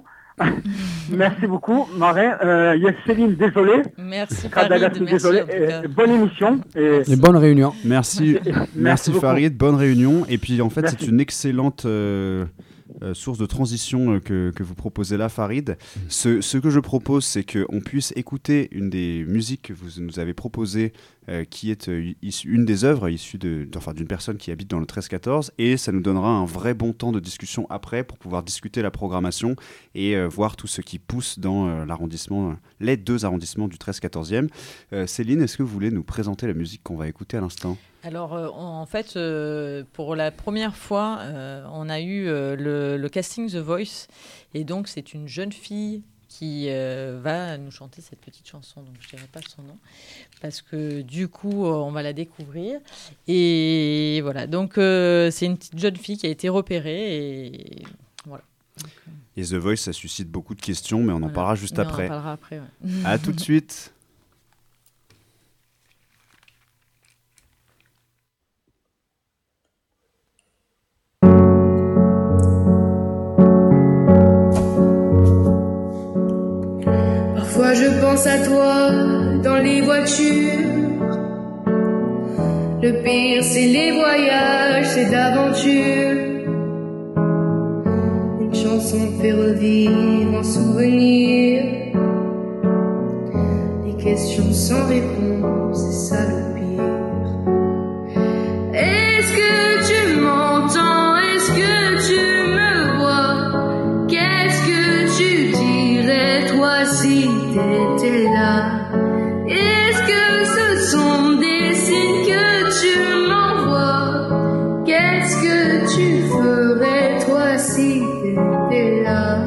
Merci beaucoup, Marin. Euh, yes, Céline, désolé. Merci, Farid. Merci, désolé. Et, bonne émission. Et, et bonne réunion. Merci, merci, merci Farid. Bonne réunion. Et puis, en fait, merci. C'est une excellente. Euh... Euh, source de transition euh, que, que vous proposez là, Farid. Ce, ce que je propose, c'est qu'on puisse écouter une des musiques que vous nous avez proposées, euh, qui est euh, issue, une des œuvres issue de, enfin, d'une personne qui habite dans le treize quatorze, et ça nous donnera un vrai bon temps de discussion après pour pouvoir discuter la programmation et euh, voir tout ce qui pousse dans euh, l'arrondissement, euh, les deux arrondissements du treize quatorzième. Euh, Céline, est-ce que vous voulez nous présenter la musique qu'on va écouter à l'instant ? Alors, euh, on, en fait, euh, pour la première fois, euh, on a eu euh, le, le casting The Voice. Et donc, c'est une jeune fille qui euh, va nous chanter cette petite chanson. Donc, je ne dirai pas son nom. Parce que, du coup, euh, on va la découvrir. Et voilà. Donc, euh, c'est une petite jeune fille qui a été repérée. Et voilà. Donc, euh... Et The Voice, ça suscite beaucoup de questions, mais on voilà. en parlera juste mais après. On en parlera après, ouais. À tout de suite. Parfois je pense à toi dans les voitures. Le pire c'est les voyages, c'est d'aventure. Une chanson fait revivre un souvenir. Des questions sans réponse, c'est ça le pire. Est-ce que tu m'entends? Est-ce que tu me vois? Qu'est-ce que tu dirais toi si t'étais là? Est-ce que ce sont des signes que tu m'envoies? Qu'est-ce que tu ferais toi si t'étais là?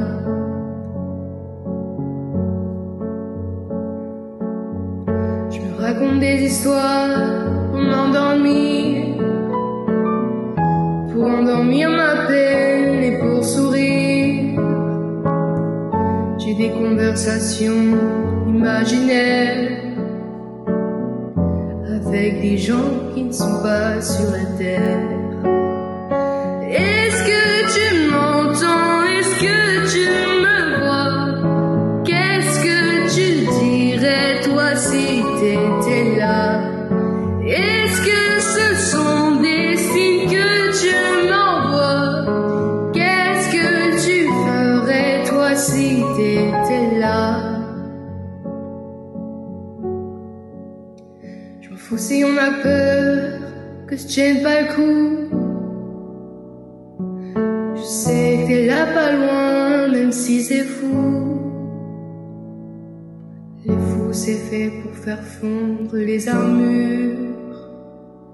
Je me raconte des histoires pour m'endormir, pour endormir ma peine et pour sourire. J'ai des conversations imaginaires avec des gens qui ne sont pas sur la terre. Est-ce que tu m'entends? Est-ce que tu me vois? Qu'est-ce que tu dirais toi si t'étais là? Est-ce que ce sont des signes que tu m'envoies? Qu'est-ce que tu ferais toi si t'étais là? Je m'en fous si on a peur que je tienne pas le coup. Je sais que t'es là pas loin, même si c'est fou. Les fous c'est fait pour faire fondre les armures.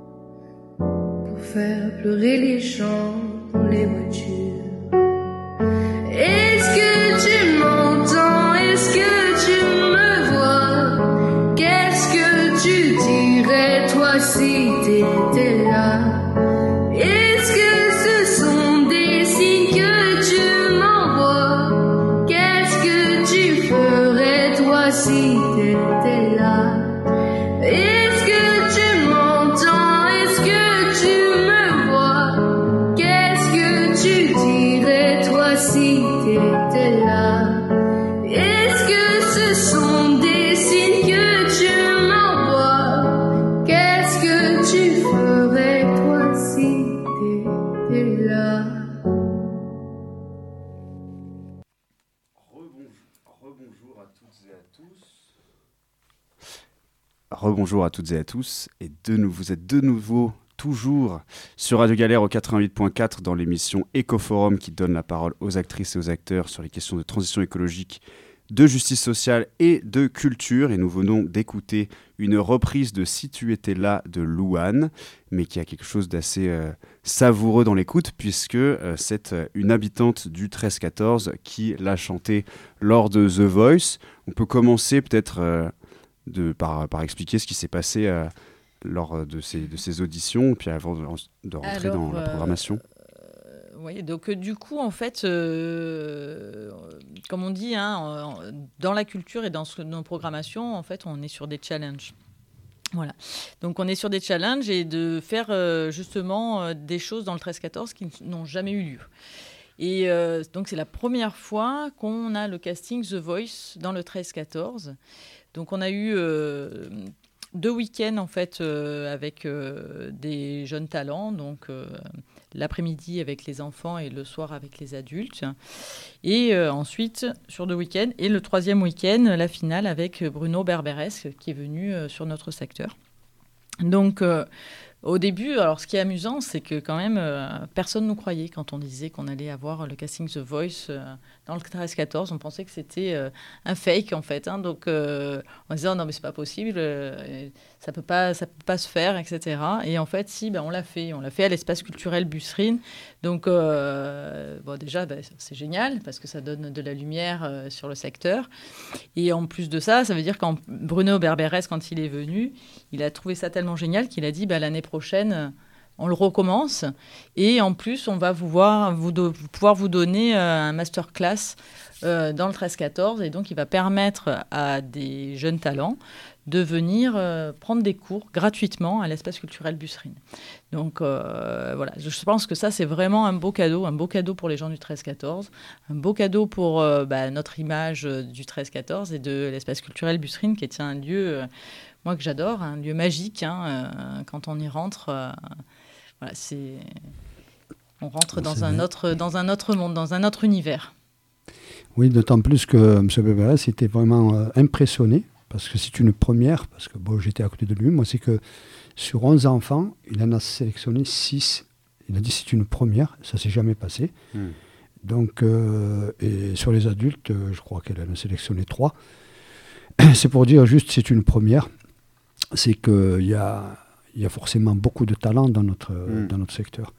faire pleurer les gens dans les voitures. Est-ce que tu m'entends? Est-ce que tu me vois? Qu'est-ce que tu dirais toi si t'étais là? Est-ce que ce sont des signes que tu m'envoies? Qu'est-ce que tu ferais toi si t'étais là? Est-ce que tu m'entends? Est-ce que tu me vois? Qu'est-ce que tu dirais toi si t'étais là? Est-ce que ce sont des signes que tu m'envoies? Qu'est-ce que tu ferais toi si t'étais là? Rebonjour à toutes et à tous. Rebonjour à toutes et à tous. Et de nous, vous êtes de nouveau toujours sur Radio Galère au quatre-vingt-huit point quatre dans l'émission Écoforum qui donne la parole aux actrices et aux acteurs sur les questions de transition écologique, de justice sociale et de culture. Et nous venons d'écouter une reprise de Si tu étais là de Louane, mais qui a quelque chose d'assez euh, savoureux dans l'écoute puisque euh, c'est euh, une habitante du treize quatorze qui l'a chanté lors de The Voice. On peut commencer peut-être euh, de, par, par expliquer ce qui s'est passé euh, lors de ces, de ces auditions, puis avant de, de rentrer Alors, dans la programmation. Euh, oui, donc euh, du coup, en fait, euh, comme on dit, hein, en- dans la culture et dans ce- nos programmations, en fait, on est sur des challenges. Voilà. Donc on est sur des challenges et de faire euh, justement euh, des choses dans le treize quatorze qui n- n'ont jamais eu lieu. Et euh, donc c'est la première fois qu'on a le casting The Voice dans le treize quatorze. Donc on a eu euh, deux week-ends en fait euh, avec euh, des jeunes talents, donc euh, l'après-midi avec les enfants et le soir avec les adultes. Et euh, ensuite sur deux week-ends et le troisième week-end la finale avec Bruno Berberes qui est venu euh, sur notre secteur. Donc euh, au début, alors ce qui est amusant, c'est que quand même euh, personne ne nous croyait quand on disait qu'on allait avoir le casting The Voice euh, dans le treize quatorze. On pensait que c'était euh, un fake en fait. Hein. Donc euh, on disait oh, non mais c'est pas possible, euh, ça peut pas, ça peut pas se faire, et cetera. Et en fait si, ben, on l'a fait, on l'a fait à l'espace culturel Busserine. Donc euh, bon déjà ben, c'est génial parce que ça donne de la lumière euh, sur le secteur. Et en plus de ça, ça veut dire quand Bruno Berberes quand il est venu, il a trouvé ça tellement génial qu'il a dit bah, l'année prochaine, on le recommence. Et en plus, on va vous voir, vous do- pouvoir vous donner euh, un masterclass euh, dans le treize quatorze. Et donc, il va permettre à des jeunes talents de venir euh, prendre des cours gratuitement à l'espace culturel Busserine. Donc, euh, voilà, je pense que ça, c'est vraiment un beau cadeau, un beau cadeau pour les gens du treize quatorze, un beau cadeau pour euh, bah, notre image euh, du treize quatorze et de l'espace culturel Busserine, qui est un lieu... euh, moi que j'adore, un lieu magique. Hein, euh, quand on y rentre, euh, voilà, c'est... on rentre dans C'est un, vrai. autre, dans un autre monde, dans un autre univers. Oui, d'autant plus que M. Berberes était vraiment euh, impressionné, parce que c'est une première, parce que bon, j'étais à côté de lui, moi c'est que sur onze enfants, il en a sélectionné six. Il a dit c'est une première, ça ne s'est jamais passé. Hmm. Donc, euh, et sur les adultes, euh, je crois qu'elle en a sélectionné trois. C'est pour dire juste c'est une première, c'est qu'il y a, il y a forcément beaucoup de talent dans notre, Mm. dans notre secteur.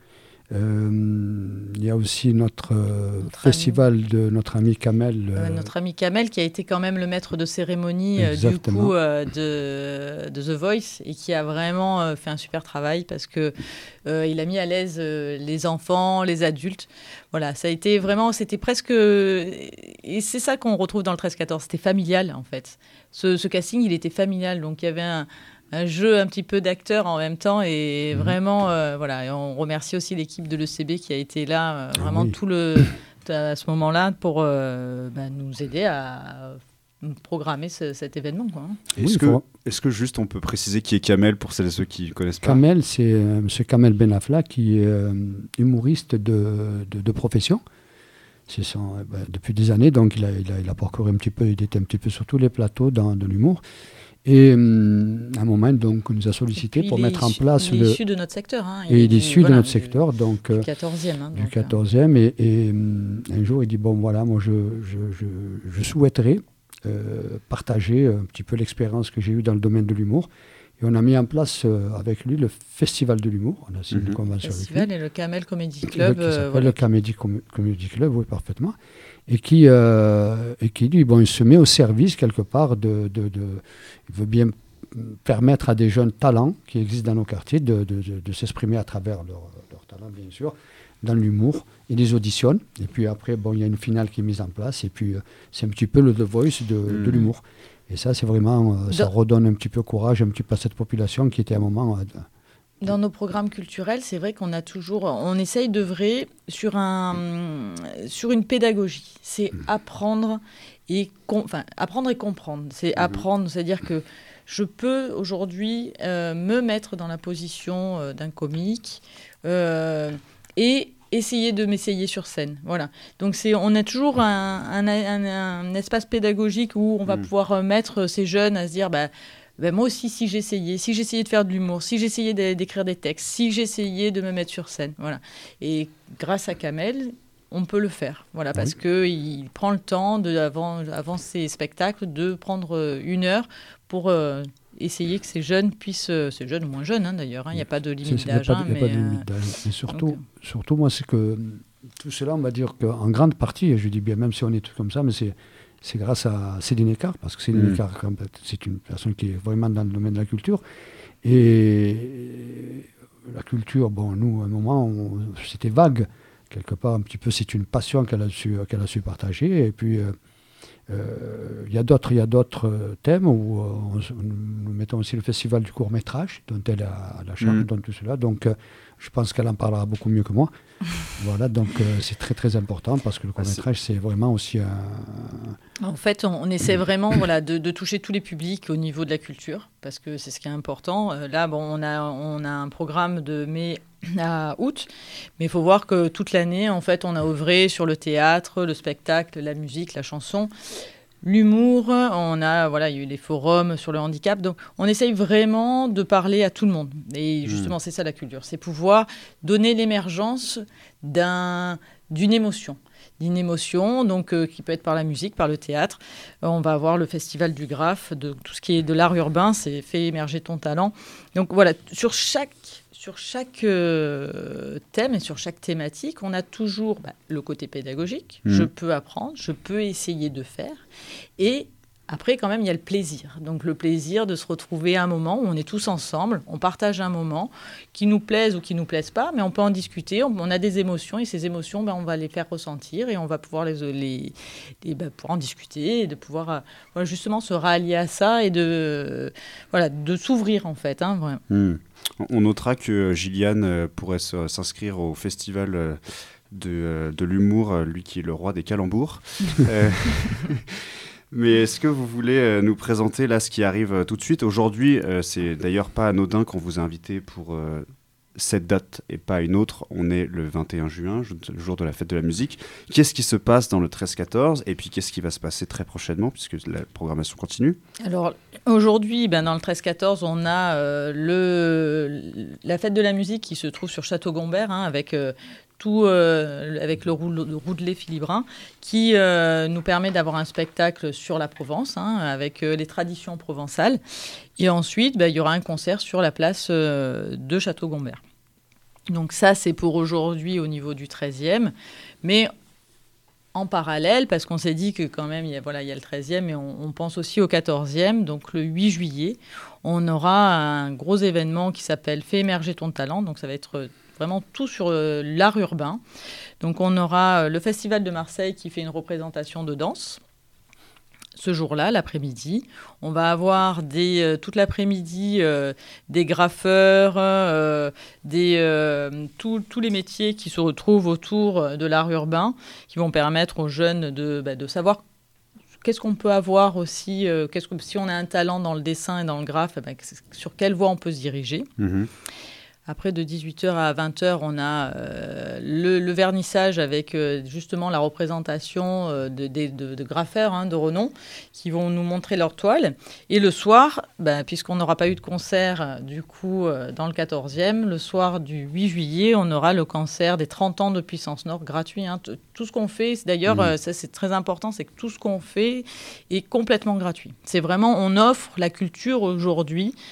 Euh, il y a aussi notre, euh, Notre festival de notre ami Kamel. Euh, euh, notre ami Kamel, qui a été quand même le maître de cérémonie euh, du Exactement. coup euh, de, de The Voice et qui a vraiment euh, fait un super travail parce que euh, il a mis à l'aise euh, les enfants, les adultes. Voilà, ça a été vraiment, c'était presque, et c'est ça qu'on retrouve dans le treize quatorze, c'était familial en fait. Ce, ce casting, il était familial, donc il y avait un, un jeu un petit peu d'acteurs en même temps et Mhm. vraiment, euh, voilà. Et on remercie aussi l'équipe de l'E C B qui a été là euh, Ah vraiment oui. tout le à ce moment-là pour euh, bah, nous aider à programmer ce- cet événement. Quoi. Oui, Est-ce il que, faut- est-ce que juste on peut préciser qui est Kamel pour celles et ceux qui ne connaissent pas? Kamel, c'est euh, M. Kamel Benafla qui est euh, humoriste de, de, de profession. C'est son, euh, bah, depuis des années, donc il a, il, a, il a parcouru un petit peu, il était un petit peu sur tous les plateaux dans, de l'humour. Et hum, à un moment, donc, on nous a sollicité Et puis, pour il est mettre en issu- place il est le. issu de notre secteur. Hein. Et il est du- issu voilà, de notre du- secteur, donc Du euh, quatorzième. Hein, du donc, quatorzième. Et, et, hum, un jour, il dit bon, voilà, moi, je, je, je, je souhaiterais euh, partager un petit peu l'expérience que j'ai eue dans le domaine de l'humour. Et on a mis en place euh, avec lui le Festival de l'humour. On a signé Mhm. une convention avec lui. Festival et le Camel Comedy Club. Le, qui euh, s'appelle voilà. le Comedy, Com- Comedy Club, oui, parfaitement. Et qui, euh, et qui lui, bon, il se met au service quelque part de, de, de... Il veut bien permettre à des jeunes talents qui existent dans nos quartiers de, de, de, de s'exprimer à travers leur, leur talent, bien sûr, dans l'humour. Ils les auditionnent. Et puis après, bon, il y a une finale qui est mise en place. Et puis, euh, c'est un petit peu le The Voice de, Mhm. de l'humour. Et ça, c'est vraiment... euh, ça Dans- redonne un petit peu courage un petit peu à cette population qui était à un moment... euh, Dans nos programmes culturels, c'est vrai qu'on a toujours, on essaye d'œuvrer sur un, sur une pédagogie. C'est apprendre et, com- enfin, apprendre et comprendre. C'est apprendre, c'est-à-dire que je peux aujourd'hui euh, me mettre dans la position euh, d'un comique euh, et essayer de m'essayer sur scène. Voilà. Donc c'est, on a toujours un, un, un- un espace pédagogique où on va Mm. pouvoir euh, mettre ces jeunes à se dire, bah, ben moi aussi, si j'essayais, si j'essayais de faire de l'humour, si j'essayais d'é- d'écrire des textes, si j'essayais de me mettre sur scène, voilà. Et grâce à Kamel, on peut le faire, voilà, Oui. parce que il prend le temps de, avant, avant ses spectacles de prendre euh, une heure pour euh, essayer que ces jeunes puissent, euh, ces jeunes ou moins jeunes hein, d'ailleurs, il n'y a pas de C'est- limite c'est- il n'y a d'âge, pas, de- hein, il y a pas de mais, limite euh, d'âge. Mais surtout, donc, surtout, moi, c'est que hum, tout cela, on va dire qu'en grande partie, et je dis bien, même si on est tous comme ça, mais c'est, c'est grâce à Céline Écart, parce que Céline Mm. Écart, quand même, c'est une personne qui est vraiment dans le domaine de la culture. Et la culture, bon, nous, à un moment, on- c'était vague. Quelque part, un petit peu, c'est une passion qu'elle a su, qu'elle a su partager. Et puis, euh, euh, il y a d'autres, il y a d'autres euh, thèmes où euh, on se- nous mettons aussi le festival du court métrage, dont elle a la charge, Mm. dont tout cela. Donc, euh, je pense qu'elle en parlera beaucoup mieux que moi. Voilà, donc euh, c'est très très important parce que le court métrage, c'est vraiment aussi un. En fait, on, on essaie vraiment voilà, de, de toucher tous les publics au niveau de la culture, parce que c'est ce qui est important. Euh, là, bon, on a, on a un programme de mai à août, mais il faut voir que toute l'année, en fait, on a œuvré sur le théâtre, le spectacle, la musique, la chanson, l'humour. On a, voilà, il y a eu les forums sur le handicap. Donc, on essaye vraiment de parler à tout le monde. Et justement, c'est ça la culture, c'est pouvoir donner l'émergence d'un, d'une émotion. D'une émotion, donc, euh, qui peut être par la musique, par le théâtre. Euh, on va avoir le festival du graphe, de tout ce qui est de l'art urbain, c'est fait émerger ton talent. Donc voilà, sur chaque, sur chaque euh, thème et sur chaque thématique, on a toujours bah, le côté pédagogique. Mmh. Je peux apprendre, je peux essayer de faire. Et après, quand même, il y a le plaisir. Donc le plaisir de se retrouver à un moment où on est tous ensemble, on partage un moment qui nous plaise ou qui nous plaise pas, mais on peut en discuter, on, on a des émotions et ces émotions, ben, on va les faire ressentir et on va pouvoir les, les, les ben, pouvoir en discuter et de pouvoir euh, voilà, justement se rallier à ça et de, euh, voilà, de s'ouvrir en fait. Hein, vraiment. Hmm. On notera que Gillian euh, pourrait s- s'inscrire au festival euh, de, euh, de l'humour, euh, lui qui est le roi des calembours. Euh, Mais est-ce que vous voulez euh, nous présenter là ce qui arrive euh, tout de suite? Aujourd'hui, euh, c'est d'ailleurs pas anodin qu'on vous a invité pour euh, cette date et pas une autre. On est le vingt et un juin, jou- le jour de la fête de la musique. Qu'est-ce qui se passe dans le treize quatorze et puis qu'est-ce qui va se passer très prochainement puisque la programmation continue? Alors aujourd'hui, ben, dans le treize quatorze, on a euh, le, la fête de la musique qui se trouve sur Château-Gombert hein, avec, euh, tout, euh, avec le roule- le roudelet Philibrin qui euh, nous permet d'avoir un spectacle sur la Provence hein, avec euh, les traditions provençales. Et ensuite, ben, il y aura un concert sur la place euh, de Château-Gombert. Donc ça, c'est pour aujourd'hui au niveau du treizième. Mais en parallèle, parce qu'on s'est dit que quand même, il y a, voilà, il y a le treizième, et on, on pense aussi au quatorzième, donc le huit juillet, on aura un gros événement qui s'appelle « Fais émerger ton talent ». Donc ça va être vraiment tout sur euh, l'art urbain. Donc on aura euh, le Festival de Marseille qui fait une représentation de danse. Ce jour-là, l'après-midi, on va avoir des, euh, toute l'après-midi euh, des graffeurs, euh, des, euh, tous tous les métiers qui se retrouvent autour de l'art urbain, qui vont permettre aux jeunes de, bah, de savoir qu'est-ce qu'on peut avoir aussi, euh, qu'est-ce que, si on a un talent dans le dessin et dans le graphe, bah, sur quelle voie on peut se diriger. Mhm. Après, de dix-huit heures à vingt heures, on a euh, le, le vernissage avec euh, justement la représentation euh, de, de, de, de graffeurs hein, de renom qui vont nous montrer leurs toiles. Et le soir, ben, puisqu'on n'aura pas eu de concert euh, du coup euh, dans le quatorzième, le soir du huit juillet, on aura le concert des trente ans de Puissance Nord gratuit. Hein. T- Tout ce qu'on fait, c'est- d'ailleurs, Mmh. euh, ça c'est très important, c'est que tout ce qu'on fait est complètement gratuit. C'est vraiment, on offre la culture aujourd'hui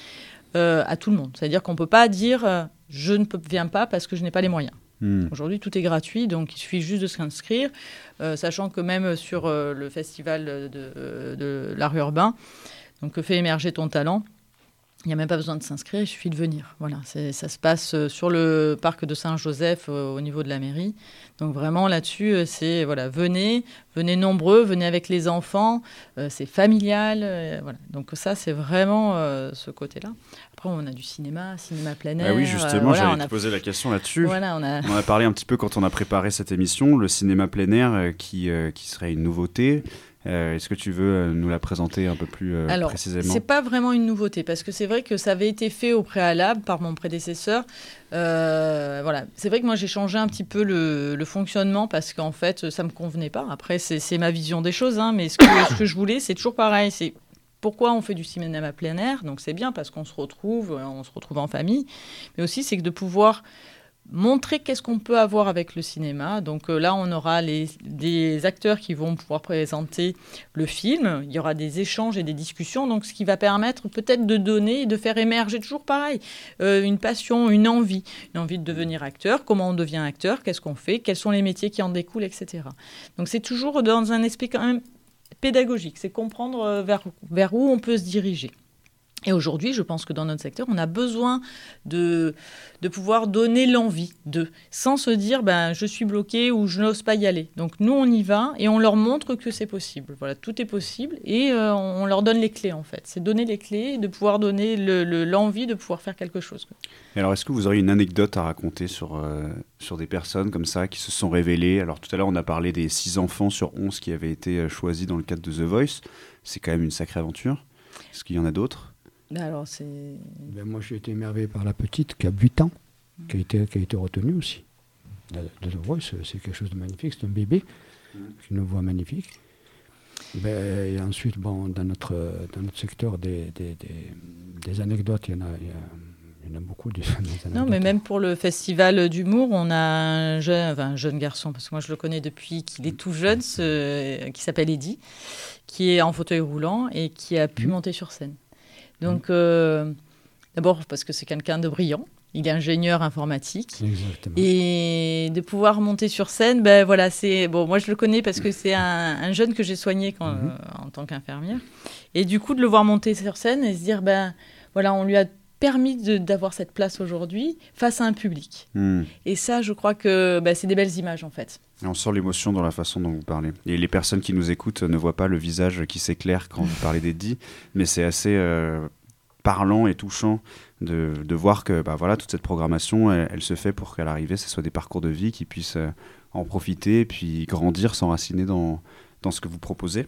euh, à tout le monde. C'est-à-dire qu'on ne peut pas dire euh, « je ne peux, viens pas parce que je n'ai pas les moyens ». Mmh. Aujourd'hui, tout est gratuit, donc il suffit juste de s'inscrire, euh, sachant que même sur euh, le festival de, de, de l'art urbain, donc Fais émerger ton talent, il n'y a même pas besoin de s'inscrire, il suffit de venir. Voilà, c'est, ça se passe sur le parc de Saint-Joseph euh, au niveau de la mairie. Donc vraiment là-dessus, euh, c'est voilà, venez, venez nombreux, venez avec les enfants, euh, c'est familial. Euh, voilà. Donc ça, c'est vraiment euh, ce côté-là. Après, on a du cinéma, cinéma plein air. Ah oui, justement, euh, voilà, j'allais te a... poser la question là-dessus. Voilà, on, a... on en a parlé un petit peu quand on a préparé cette émission, le cinéma plein air euh, qui, euh, qui serait une nouveauté. Euh, est-ce que tu veux euh, nous la présenter un peu plus euh, Alors, précisément ? Alors, c'est pas vraiment une nouveauté, parce que c'est vrai que ça avait été fait au préalable par mon prédécesseur. Euh, voilà. C'est vrai que moi, j'ai changé un petit peu le, le fonctionnement, parce qu'en fait, ça me convenait pas. Après, c'est, c'est ma vision des choses, hein, mais ce que, ce que je voulais, c'est toujours pareil. C'est pourquoi on fait du cinéma plein air. Donc, c'est bien, parce qu'on se retrouve, on se retrouve en famille. Mais aussi, c'est que de pouvoir montrer qu'est-ce qu'on peut avoir avec le cinéma. Donc euh, là, on aura les, des acteurs qui vont pouvoir présenter le film. Il y aura des échanges et des discussions, donc ce qui va permettre peut-être de donner et de faire émerger toujours pareil, euh, une passion, une envie, une envie de devenir acteur, comment on devient acteur, qu'est-ce qu'on fait, quels sont les métiers qui en découlent, et cetera. Donc c'est toujours dans un esprit quand même pédagogique, c'est comprendre vers, vers où on peut se diriger. Et aujourd'hui, je pense que dans notre secteur, on a besoin de, de pouvoir donner l'envie de, sans se dire ben, « je suis bloqué » ou « je n'ose pas y aller ». Donc nous, on y va et on leur montre que c'est possible. Voilà, tout est possible et euh, on leur donne les clés en fait. C'est donner les clés et de pouvoir donner le, le, l'envie de pouvoir faire quelque chose. Et alors, est-ce que vous auriez une anecdote à raconter sur, euh, sur des personnes comme ça qui se sont révélées ? Alors tout à l'heure, on a parlé des six enfants sur onze qui avaient été choisis dans le cadre de The Voice. C'est quand même une sacrée aventure. Est-ce qu'il y en a d'autres ? Alors, c'est... Ben moi, j'ai été émerveillé par la petite qui a huit ans, mmh. qui, a été, qui a été retenue aussi. De, de The Voice, c'est quelque chose de magnifique. C'est un bébé, mmh. une voix magnifique. Ben, et ensuite, bon, dans, notre, dans notre secteur, des, des, des, des anecdotes, il y en a, il y a, il y en a beaucoup. Des, des anecdotes. Non, mais même pour le festival d'humour, on a un jeune, enfin, un jeune garçon, parce que moi, je le connais depuis qu'il est tout jeune, ce, qui s'appelle Eddy, qui est en fauteuil roulant et qui a pu mmh. monter sur scène. Donc, euh, d'abord parce que c'est quelqu'un de brillant, il est ingénieur informatique. Exactement. Et de pouvoir monter sur scène, ben voilà, c'est bon. Moi, je le connais parce que c'est un, un jeune que j'ai soigné quand, mm-hmm. euh, en tant qu'infirmière. Et du coup, de le voir monter sur scène et se dire, ben voilà, on lui a permis de, d'avoir cette place aujourd'hui face à un public. Mm. Et ça, je crois que ben, c'est des belles images en fait. Et on sent l'émotion dans la façon dont vous parlez. Et les personnes qui nous écoutent ne voient pas le visage qui s'éclaire quand vous parlez d'Eddy, mais c'est assez euh, parlant et touchant de, de voir que bah, voilà, toute cette programmation, elle, elle se fait pour qu'à l'arrivée, ce soit des parcours de vie qui puissent euh, en profiter, puis grandir, s'enraciner dans, dans ce que vous proposez.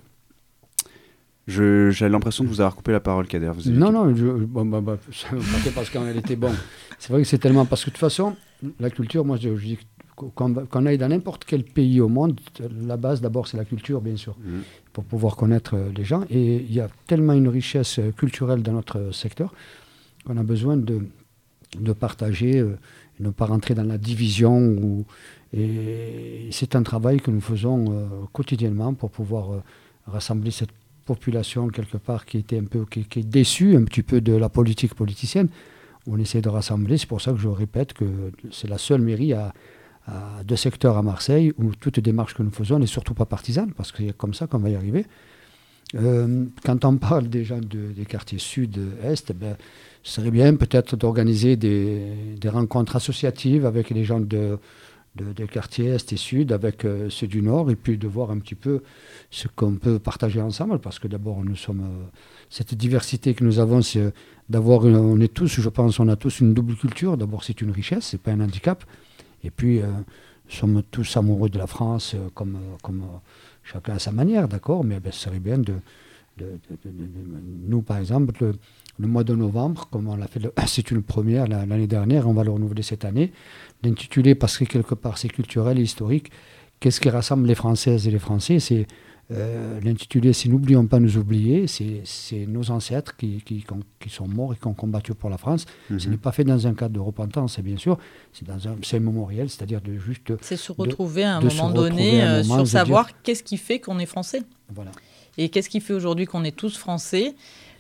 Je, j'ai l'impression de vous avoir coupé la parole, Kader. Vous avez non, non, je, bon, bah, bah, c'est parce qu'elle était bonne. C'est vrai que c'est tellement... Parce que de toute façon, la culture, moi, je, je dis qu'on, qu'on aille dans n'importe quel pays au monde, la base, d'abord, c'est la culture, bien sûr, mmh. pour pouvoir connaître les gens. Et il y a tellement une richesse culturelle dans notre secteur qu'on a besoin de, de partager, euh, ne pas rentrer dans la division. Ou, et c'est un travail que nous faisons euh, quotidiennement pour pouvoir euh, rassembler cette population quelque part qui était un peu qui, qui est déçue un petit peu de la politique politicienne. On essaie de rassembler. C'est pour ça que je répète que c'est la seule mairie à, à deux secteurs à Marseille où toute démarche que nous faisons n'est surtout pas partisane, parce que c'est comme ça qu'on va y arriver. Euh, quand on parle des gens de, des quartiers sud-est, ben, ce serait bien peut-être d'organiser des, des rencontres associatives avec les gens de De, des quartiers Est et Sud avec euh, ceux du Nord, et puis de voir un petit peu ce qu'on peut partager ensemble, parce que d'abord nous sommes euh, cette diversité que nous avons, c'est d'avoir une, on est tous, je pense, on a tous une double culture. D'abord, c'est une richesse, c'est pas un handicap, et puis euh, nous sommes tous amoureux de la France, euh, comme, euh, comme euh, chacun à sa manière, d'accord, mais ben, ce serait bien de, de, de, de, de, de nous, par exemple, le, le mois de novembre, comme on l'a fait, le, c'est une première la, l'année dernière, on va le renouveler cette année, d'intituler, parce que quelque part c'est culturel et historique, qu'est-ce qui rassemble les Françaises et les Français, c'est euh, l'intitulé, c'est N'oublions pas nous oublier, c'est, c'est nos ancêtres qui, qui, qui sont morts et qui ont combattu pour la France. Mm-hmm. Ce n'est pas fait dans un cadre de repentance, bien sûr, c'est dans un, c'est un mémoriel, c'est-à-dire de juste... C'est se retrouver de, à un moment donné un moment, sur savoir dire... qu'est-ce qui fait qu'on est Français. Voilà. Et qu'est-ce qui fait aujourd'hui qu'on est tous Français.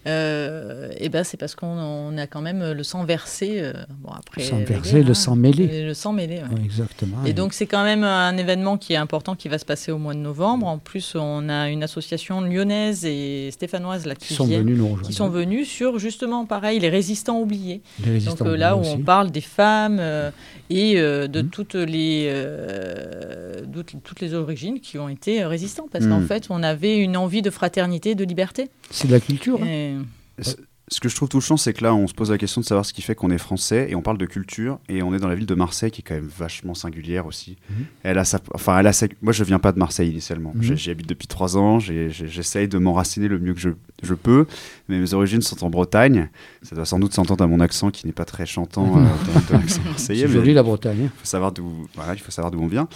euh, et ben c'est parce qu'on on a quand même le sang versé. Euh, bon, après, le sang la versé, guerre, le hein, sang mêlé. Le sang mêlé, ouais. Oui, exactement. Et donc, c'est quand même un événement qui est important qui va se passer au mois de novembre. En plus, on a une association lyonnaise et stéphanoise là, qui, qui sont viennent, venus nous rejoindre. qui sont venus sur, justement, pareil, les résistants oubliés. Les résistants donc, euh, là où aussi. on parle des femmes euh, et euh, de mmh. toutes, les, euh, toutes, toutes les origines qui ont été résistants. Parce mmh. qu'en fait, on avait une envie de fraternité, de liberté. C'est de la culture. Hein. Et... Ce que je trouve touchant, c'est que là, on se pose la question de savoir ce qui fait qu'on est français, et on parle de culture, et on est dans la ville de Marseille, qui est quand même vachement singulière aussi. Mmh. Elle a sa, enfin, elle a sa, moi, je viens pas de Marseille initialement. Mmh. J'y habite depuis trois ans. J'ai, j'ai, j'essaye de m'enraciner le mieux que je, je peux, mais mes origines sont en Bretagne. Ça doit sans doute s'entendre à mon accent, qui n'est pas très chantant, euh, de, de l'accent marseillais. C'est joli la Bretagne. Il faut savoir d'où, voilà, il faut savoir d'où on vient.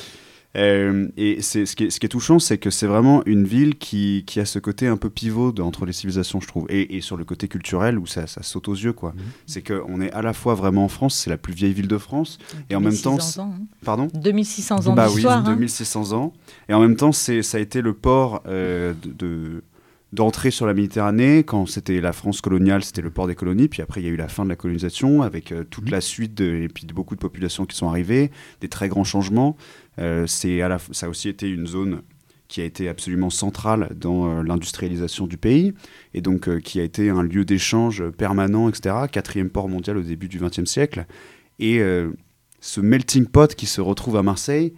Euh, et c'est, ce, qui est, ce qui est touchant, c'est que c'est vraiment une ville qui, qui a ce côté un peu pivot de, entre les civilisations, je trouve, et, et sur le côté culturel où ça, ça saute aux yeux, quoi. Mmh. C'est qu'on est à la fois vraiment en France, c'est la plus vieille ville de France, et en même temps, ans, hein. pardon, deux mille six cents ans bah d'histoire. Oui, deux mille six cents ans, et en même temps, c'est, ça a été le port euh, de, de d'entrer sur la Méditerranée. Quand c'était la France coloniale, c'était le port des colonies, puis après il y a eu la fin de la colonisation avec euh, toute mmh. la suite de, et puis de beaucoup de populations qui sont arrivées, des très grands changements. Euh, c'est à la, ça a aussi été une zone qui a été absolument centrale dans euh, l'industrialisation du pays, et donc euh, qui a été un lieu d'échange permanent, et cetera. Quatrième port mondial au début du vingtième siècle. Et euh, ce melting pot qui se retrouve à Marseille,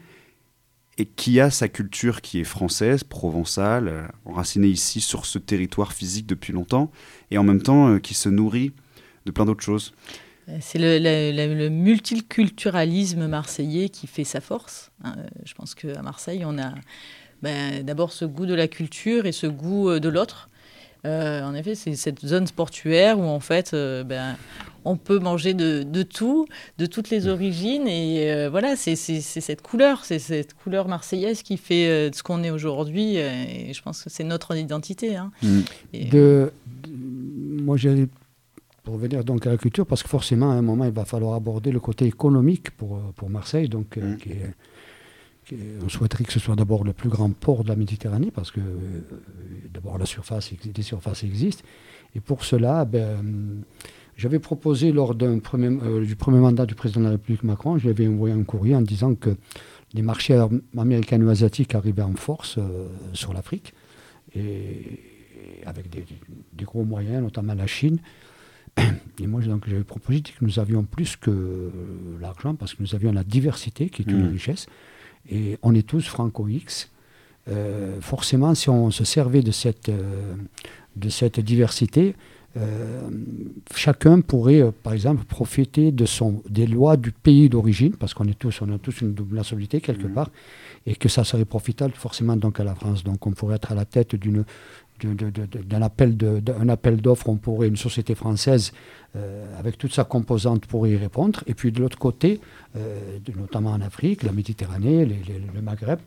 et qui a sa culture qui est française, provençale, euh, enracinée ici sur ce territoire physique depuis longtemps, et en même temps euh, qui se nourrit de plein d'autres choses. C'est le, le, le, le multiculturalisme marseillais qui fait sa force. Hein. Je pense qu'à Marseille, on a ben, d'abord ce goût de la culture et ce goût de l'autre. Euh, en effet, c'est cette zone portuaire où en fait, euh, ben, on peut manger de, de tout, de toutes les origines. Et euh, voilà, c'est, c'est, c'est cette couleur, c'est cette couleur marseillaise qui fait euh, ce qu'on est aujourd'hui. Et je pense que c'est notre identité. Hein. Mmh. Et... De, de, moi, j'ai... Pour revenir donc à la culture, parce que forcément, à un moment, il va falloir aborder le côté économique pour, pour Marseille. Donc, mmh. euh, qui est, qui est, on souhaiterait que ce soit d'abord le plus grand port de la Méditerranée, parce que euh, d'abord, la surface, les surfaces existent. Et pour cela, ben, j'avais proposé lors d'un premier, euh, du premier mandat du président de la République Macron, je lui avais envoyé un courrier en disant que les marchés américano-asiatiques arrivaient en force euh, sur l'Afrique, et, et avec des, des gros moyens, notamment la Chine. Et moi, donc, j'avais proposé que nous avions plus que l'argent, parce que nous avions la diversité, qui est une mmh. richesse, et on est tous franco-X. Euh, forcément, si on se servait de cette, euh, de cette diversité, euh, chacun pourrait, euh, par exemple, profiter de son, des lois du pays d'origine, parce qu'on est tous, on a tous une double nationalité quelque mmh. part, et que ça serait profitable forcément donc à la France. Donc on pourrait être à la tête d'une... De, de, de, d'un appel, de, d'un appel d'offres, on pourrait, une société française, euh, avec toute sa composante, pourrait y répondre. Et puis de l'autre côté, euh, de, notamment en Afrique, la Méditerranée, les, les, le Maghreb,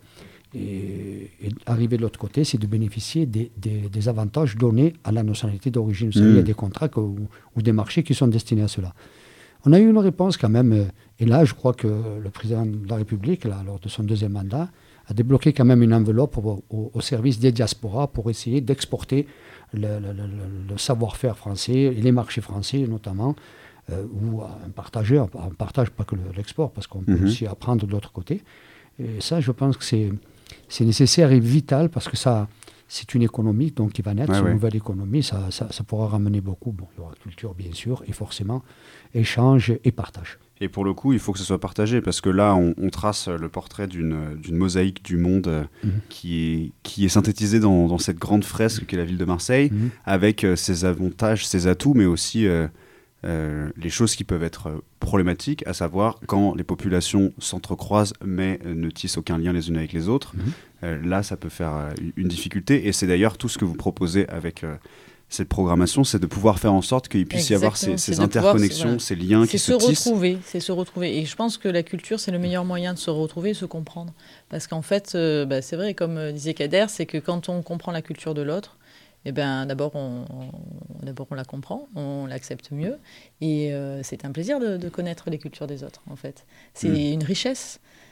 et, et arriver de l'autre côté, c'est de bénéficier des, des, des avantages donnés à la nationalité d'origine. Vous savez, mmh. il y a des contrats que, ou, ou des marchés qui sont destinés à cela. On a eu une réponse quand même, et là, je crois que le président de la République, là, lors de son deuxième mandat, a débloqué quand même une enveloppe au, au, au service des diasporas pour essayer d'exporter le, le, le, le savoir-faire français et les marchés français notamment, euh, ou un partager, un partage pas que le, l'export, parce qu'on peut mm-hmm. aussi apprendre de l'autre côté. Et ça, je pense que c'est, c'est nécessaire et vital, parce que ça, c'est une économie donc, qui va naître, ouais, c'est une ouais. nouvelle économie, ça, ça, ça pourra ramener beaucoup. Bon, il y aura culture bien sûr, et forcément échange et partage. Et pour le coup, il faut que ce soit partagé, parce que là, on, on trace le portrait d'une, d'une mosaïque du monde mmh. qui, est, qui est synthétisée dans, dans cette grande fresque qu'est la ville de Marseille, mmh. avec euh, ses avantages, ses atouts, mais aussi euh, euh, les choses qui peuvent être problématiques, à savoir quand les populations s'entrecroisent, mais euh, ne tissent aucun lien les unes avec les autres. Mmh. Euh, là, ça peut faire euh, une difficulté, et c'est d'ailleurs tout ce que vous proposez avec... Euh, cette programmation, c'est de pouvoir faire en sorte qu'il puisse Exactement. y avoir ces, ces interconnexions, pouvoir, ces liens c'est qui se, se tissent. Retrouver, c'est se retrouver. Et je pense que la culture, c'est le meilleur moyen de se retrouver et se comprendre. Parce qu'en fait, euh, bah, c'est vrai, comme disait Kader, c'est que quand on comprend la culture de l'autre, eh ben, d'abord, on, on, d'abord, on la comprend, on l'accepte mieux. Et euh, c'est un plaisir de, de connaître les cultures des autres, en fait. C'est mmh. une richesse.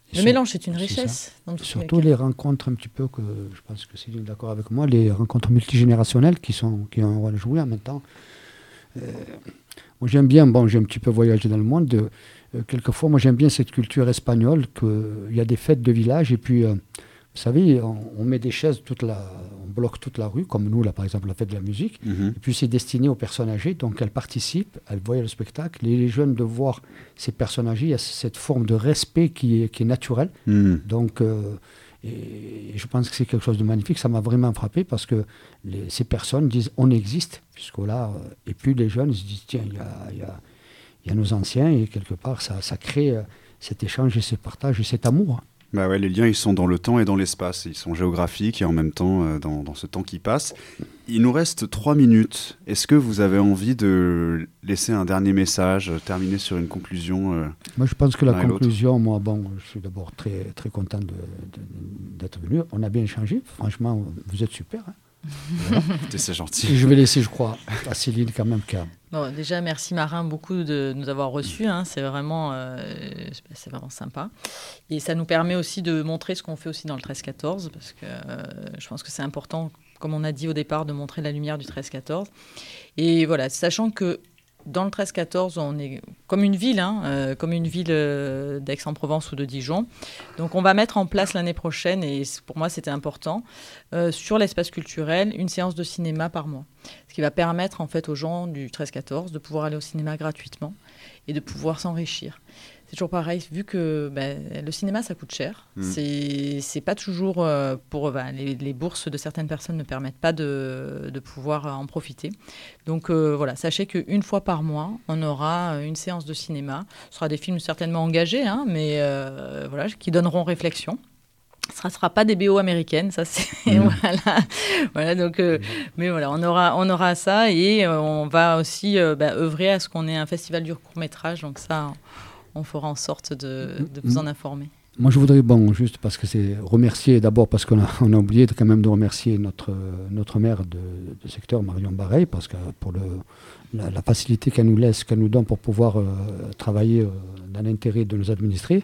Le mélange, c'est une richesse. Dans surtout les rencontres un petit peu, que je pense que Céline est d'accord avec moi, les rencontres multigénérationnelles qui, sont, qui ont un rôle à jouer en même temps. Euh, moi j'aime bien, bon j'ai un petit peu voyagé dans le monde, de, euh, quelquefois moi j'aime bien cette culture espagnole, qu'il y a des fêtes de village et puis... Euh, Vous savez, on, on met des chaises, toute la, on bloque toute la rue, comme nous, là, par exemple, la fête de la musique. Mm-hmm. Et puis, c'est destiné aux personnes âgées. Donc, elles participent, elles voient le spectacle. Et les jeunes, de voir ces personnes âgées, il y a cette forme de respect qui est, qui est naturelle. Mm. Donc, euh, et, et je pense que c'est quelque chose de magnifique. Ça m'a vraiment frappé parce que les, ces personnes disent « on existe ». Puisque là, euh, et puis les jeunes se disent « tiens, il y a, y, a, y a nos anciens ». Et quelque part, ça, ça crée euh, cet échange et ce partage et cet amour. Bah ouais, les liens, ils sont dans le temps et dans l'espace. Ils sont géographiques et en même temps euh, dans, dans ce temps qui passe. Il nous reste trois minutes. Est-ce que vous avez envie de laisser un dernier message, terminer sur une conclusion euh, Moi, je pense que la conclusion, moi, bon, je suis d'abord très, très content de, de, d'être venu. On a bien échangé. Franchement, vous êtes super. Hein. Voilà. C'est gentil. Et je vais laisser, je crois, à Céline quand même. Car... Bon, déjà, merci Marin beaucoup de nous avoir reçus. Hein. C'est vraiment, euh, c'est vraiment sympa. Et ça nous permet aussi de montrer ce qu'on fait aussi dans le treize quatorze, parce que euh, je pense que c'est important, comme on a dit au départ, de montrer la lumière du treize quatorze. Et voilà, sachant que dans le treize quatorze, on est comme une ville, hein, euh, comme une ville euh, d'Aix-en-Provence ou de Dijon. Donc on va mettre en place l'année prochaine, et pour moi c'était important, euh, sur l'espace culturel, une séance de cinéma par mois. Ce qui va permettre en fait aux gens du treize quatorze de pouvoir aller au cinéma gratuitement et de pouvoir s'enrichir. C'est toujours pareil, vu que ben, le cinéma, ça coûte cher. Mmh. C'est, c'est pas toujours... Euh, pour ben, les, les bourses de certaines personnes ne permettent pas de, de pouvoir en profiter. Donc euh, voilà, sachez qu'une fois par mois, on aura une séance de cinéma. Ce sera des films certainement engagés, hein, mais euh, voilà, qui donneront réflexion. Ce ne sera pas des B O américaines, ça c'est... Mmh. voilà. voilà, donc... Euh, mmh. Mais voilà, on aura, on aura ça et euh, on va aussi euh, ben, œuvrer à ce qu'on ait un festival du court-métrage. Donc ça... on fera en sorte de, de vous en informer. Moi, je voudrais, bon, juste parce que c'est remercier, d'abord parce qu'on a, on a oublié de, quand même de remercier notre, notre maire de, de secteur, Marion Bareil, parce que pour le, la, la facilité qu'elle nous laisse, qu'elle nous donne pour pouvoir euh, travailler euh, dans l'intérêt de nos administrés.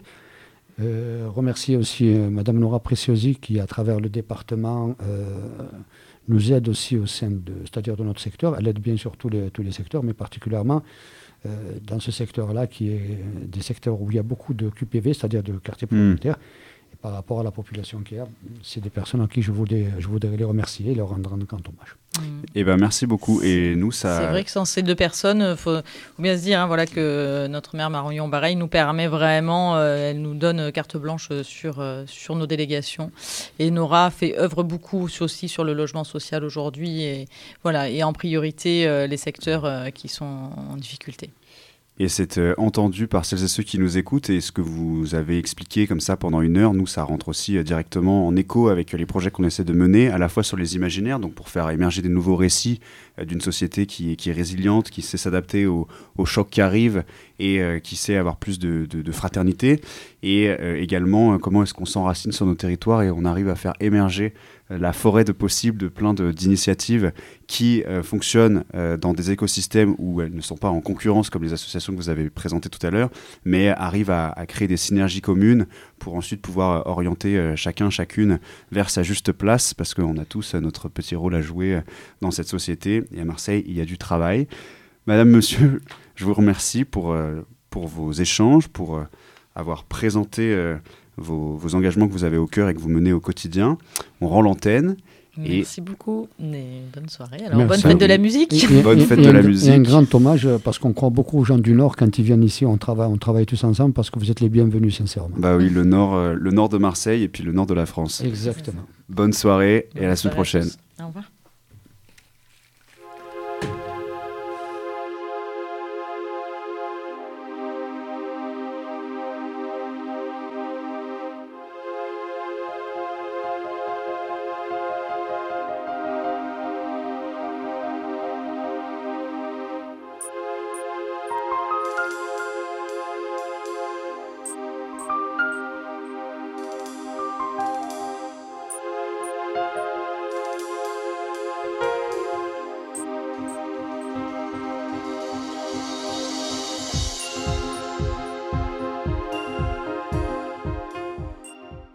Euh, remercier aussi euh, Madame Nora Preciosi qui, à travers le département, euh, nous aide aussi au sein de, c'est-à-dire de notre secteur. Elle aide bien sûr tous les, tous les secteurs, mais particulièrement Euh, dans ce secteur-là, qui est des secteurs où il y a beaucoup de Q P V, c'est-à-dire de quartiers prioritaires. Mmh. Et par rapport à la population qu'il y a, c'est des personnes à qui je voudrais, je voudrais les remercier et leur rendre un grand hommage. Mmh. Eh ben, merci beaucoup. Et nous, ça... C'est vrai que sans ces deux personnes, il faut, faut bien se dire hein, voilà, que notre maire Marion Bareil nous permet vraiment, euh, elle nous donne carte blanche sur, euh, sur nos délégations. Et Nora fait œuvre beaucoup aussi sur le logement social aujourd'hui. Et, voilà, et en priorité, euh, les secteurs euh, qui sont en difficulté. Et c'est euh, entendu par celles et ceux qui nous écoutent, et ce que vous avez expliqué comme ça pendant une heure, nous, ça rentre aussi euh, directement en écho avec euh, les projets qu'on essaie de mener, à la fois sur les imaginaires, donc pour faire émerger des nouveaux récits euh, d'une société qui, qui est résiliente, qui sait s'adapter aux, aux chocs qui arrivent et euh, qui sait avoir plus de, de, de fraternité, et euh, également euh, comment est-ce qu'on s'enracine sur nos territoires et on arrive à faire émerger la forêt de possibles, de plein de, d'initiatives qui euh, fonctionnent euh, dans des écosystèmes où elles ne sont pas en concurrence comme les associations que vous avez présentées tout à l'heure, mais arrivent à, à créer des synergies communes pour ensuite pouvoir orienter euh, chacun, chacune vers sa juste place, parce qu'on a tous euh, notre petit rôle à jouer euh, dans cette société. Et à Marseille, il y a du travail. Madame, monsieur, je vous remercie pour, euh, pour vos échanges, pour euh, avoir présenté... Euh, Vos, vos engagements que vous avez au cœur et que vous menez au quotidien. On rend l'antenne. Merci et... beaucoup. Et bonne soirée. Alors, Merci. Bonne fête de la musique. Et, et, bonne fête et, de et la un, musique. Et un grand hommage, parce qu'on croit beaucoup aux gens du Nord quand ils viennent ici. On travaille, on travaille tous ensemble parce que vous êtes les bienvenus, sincèrement. Bah oui, le Nord, euh, le nord de Marseille et puis le Nord de la France. Exactement. Bonne soirée et bonne à la semaine prochaine. Au revoir.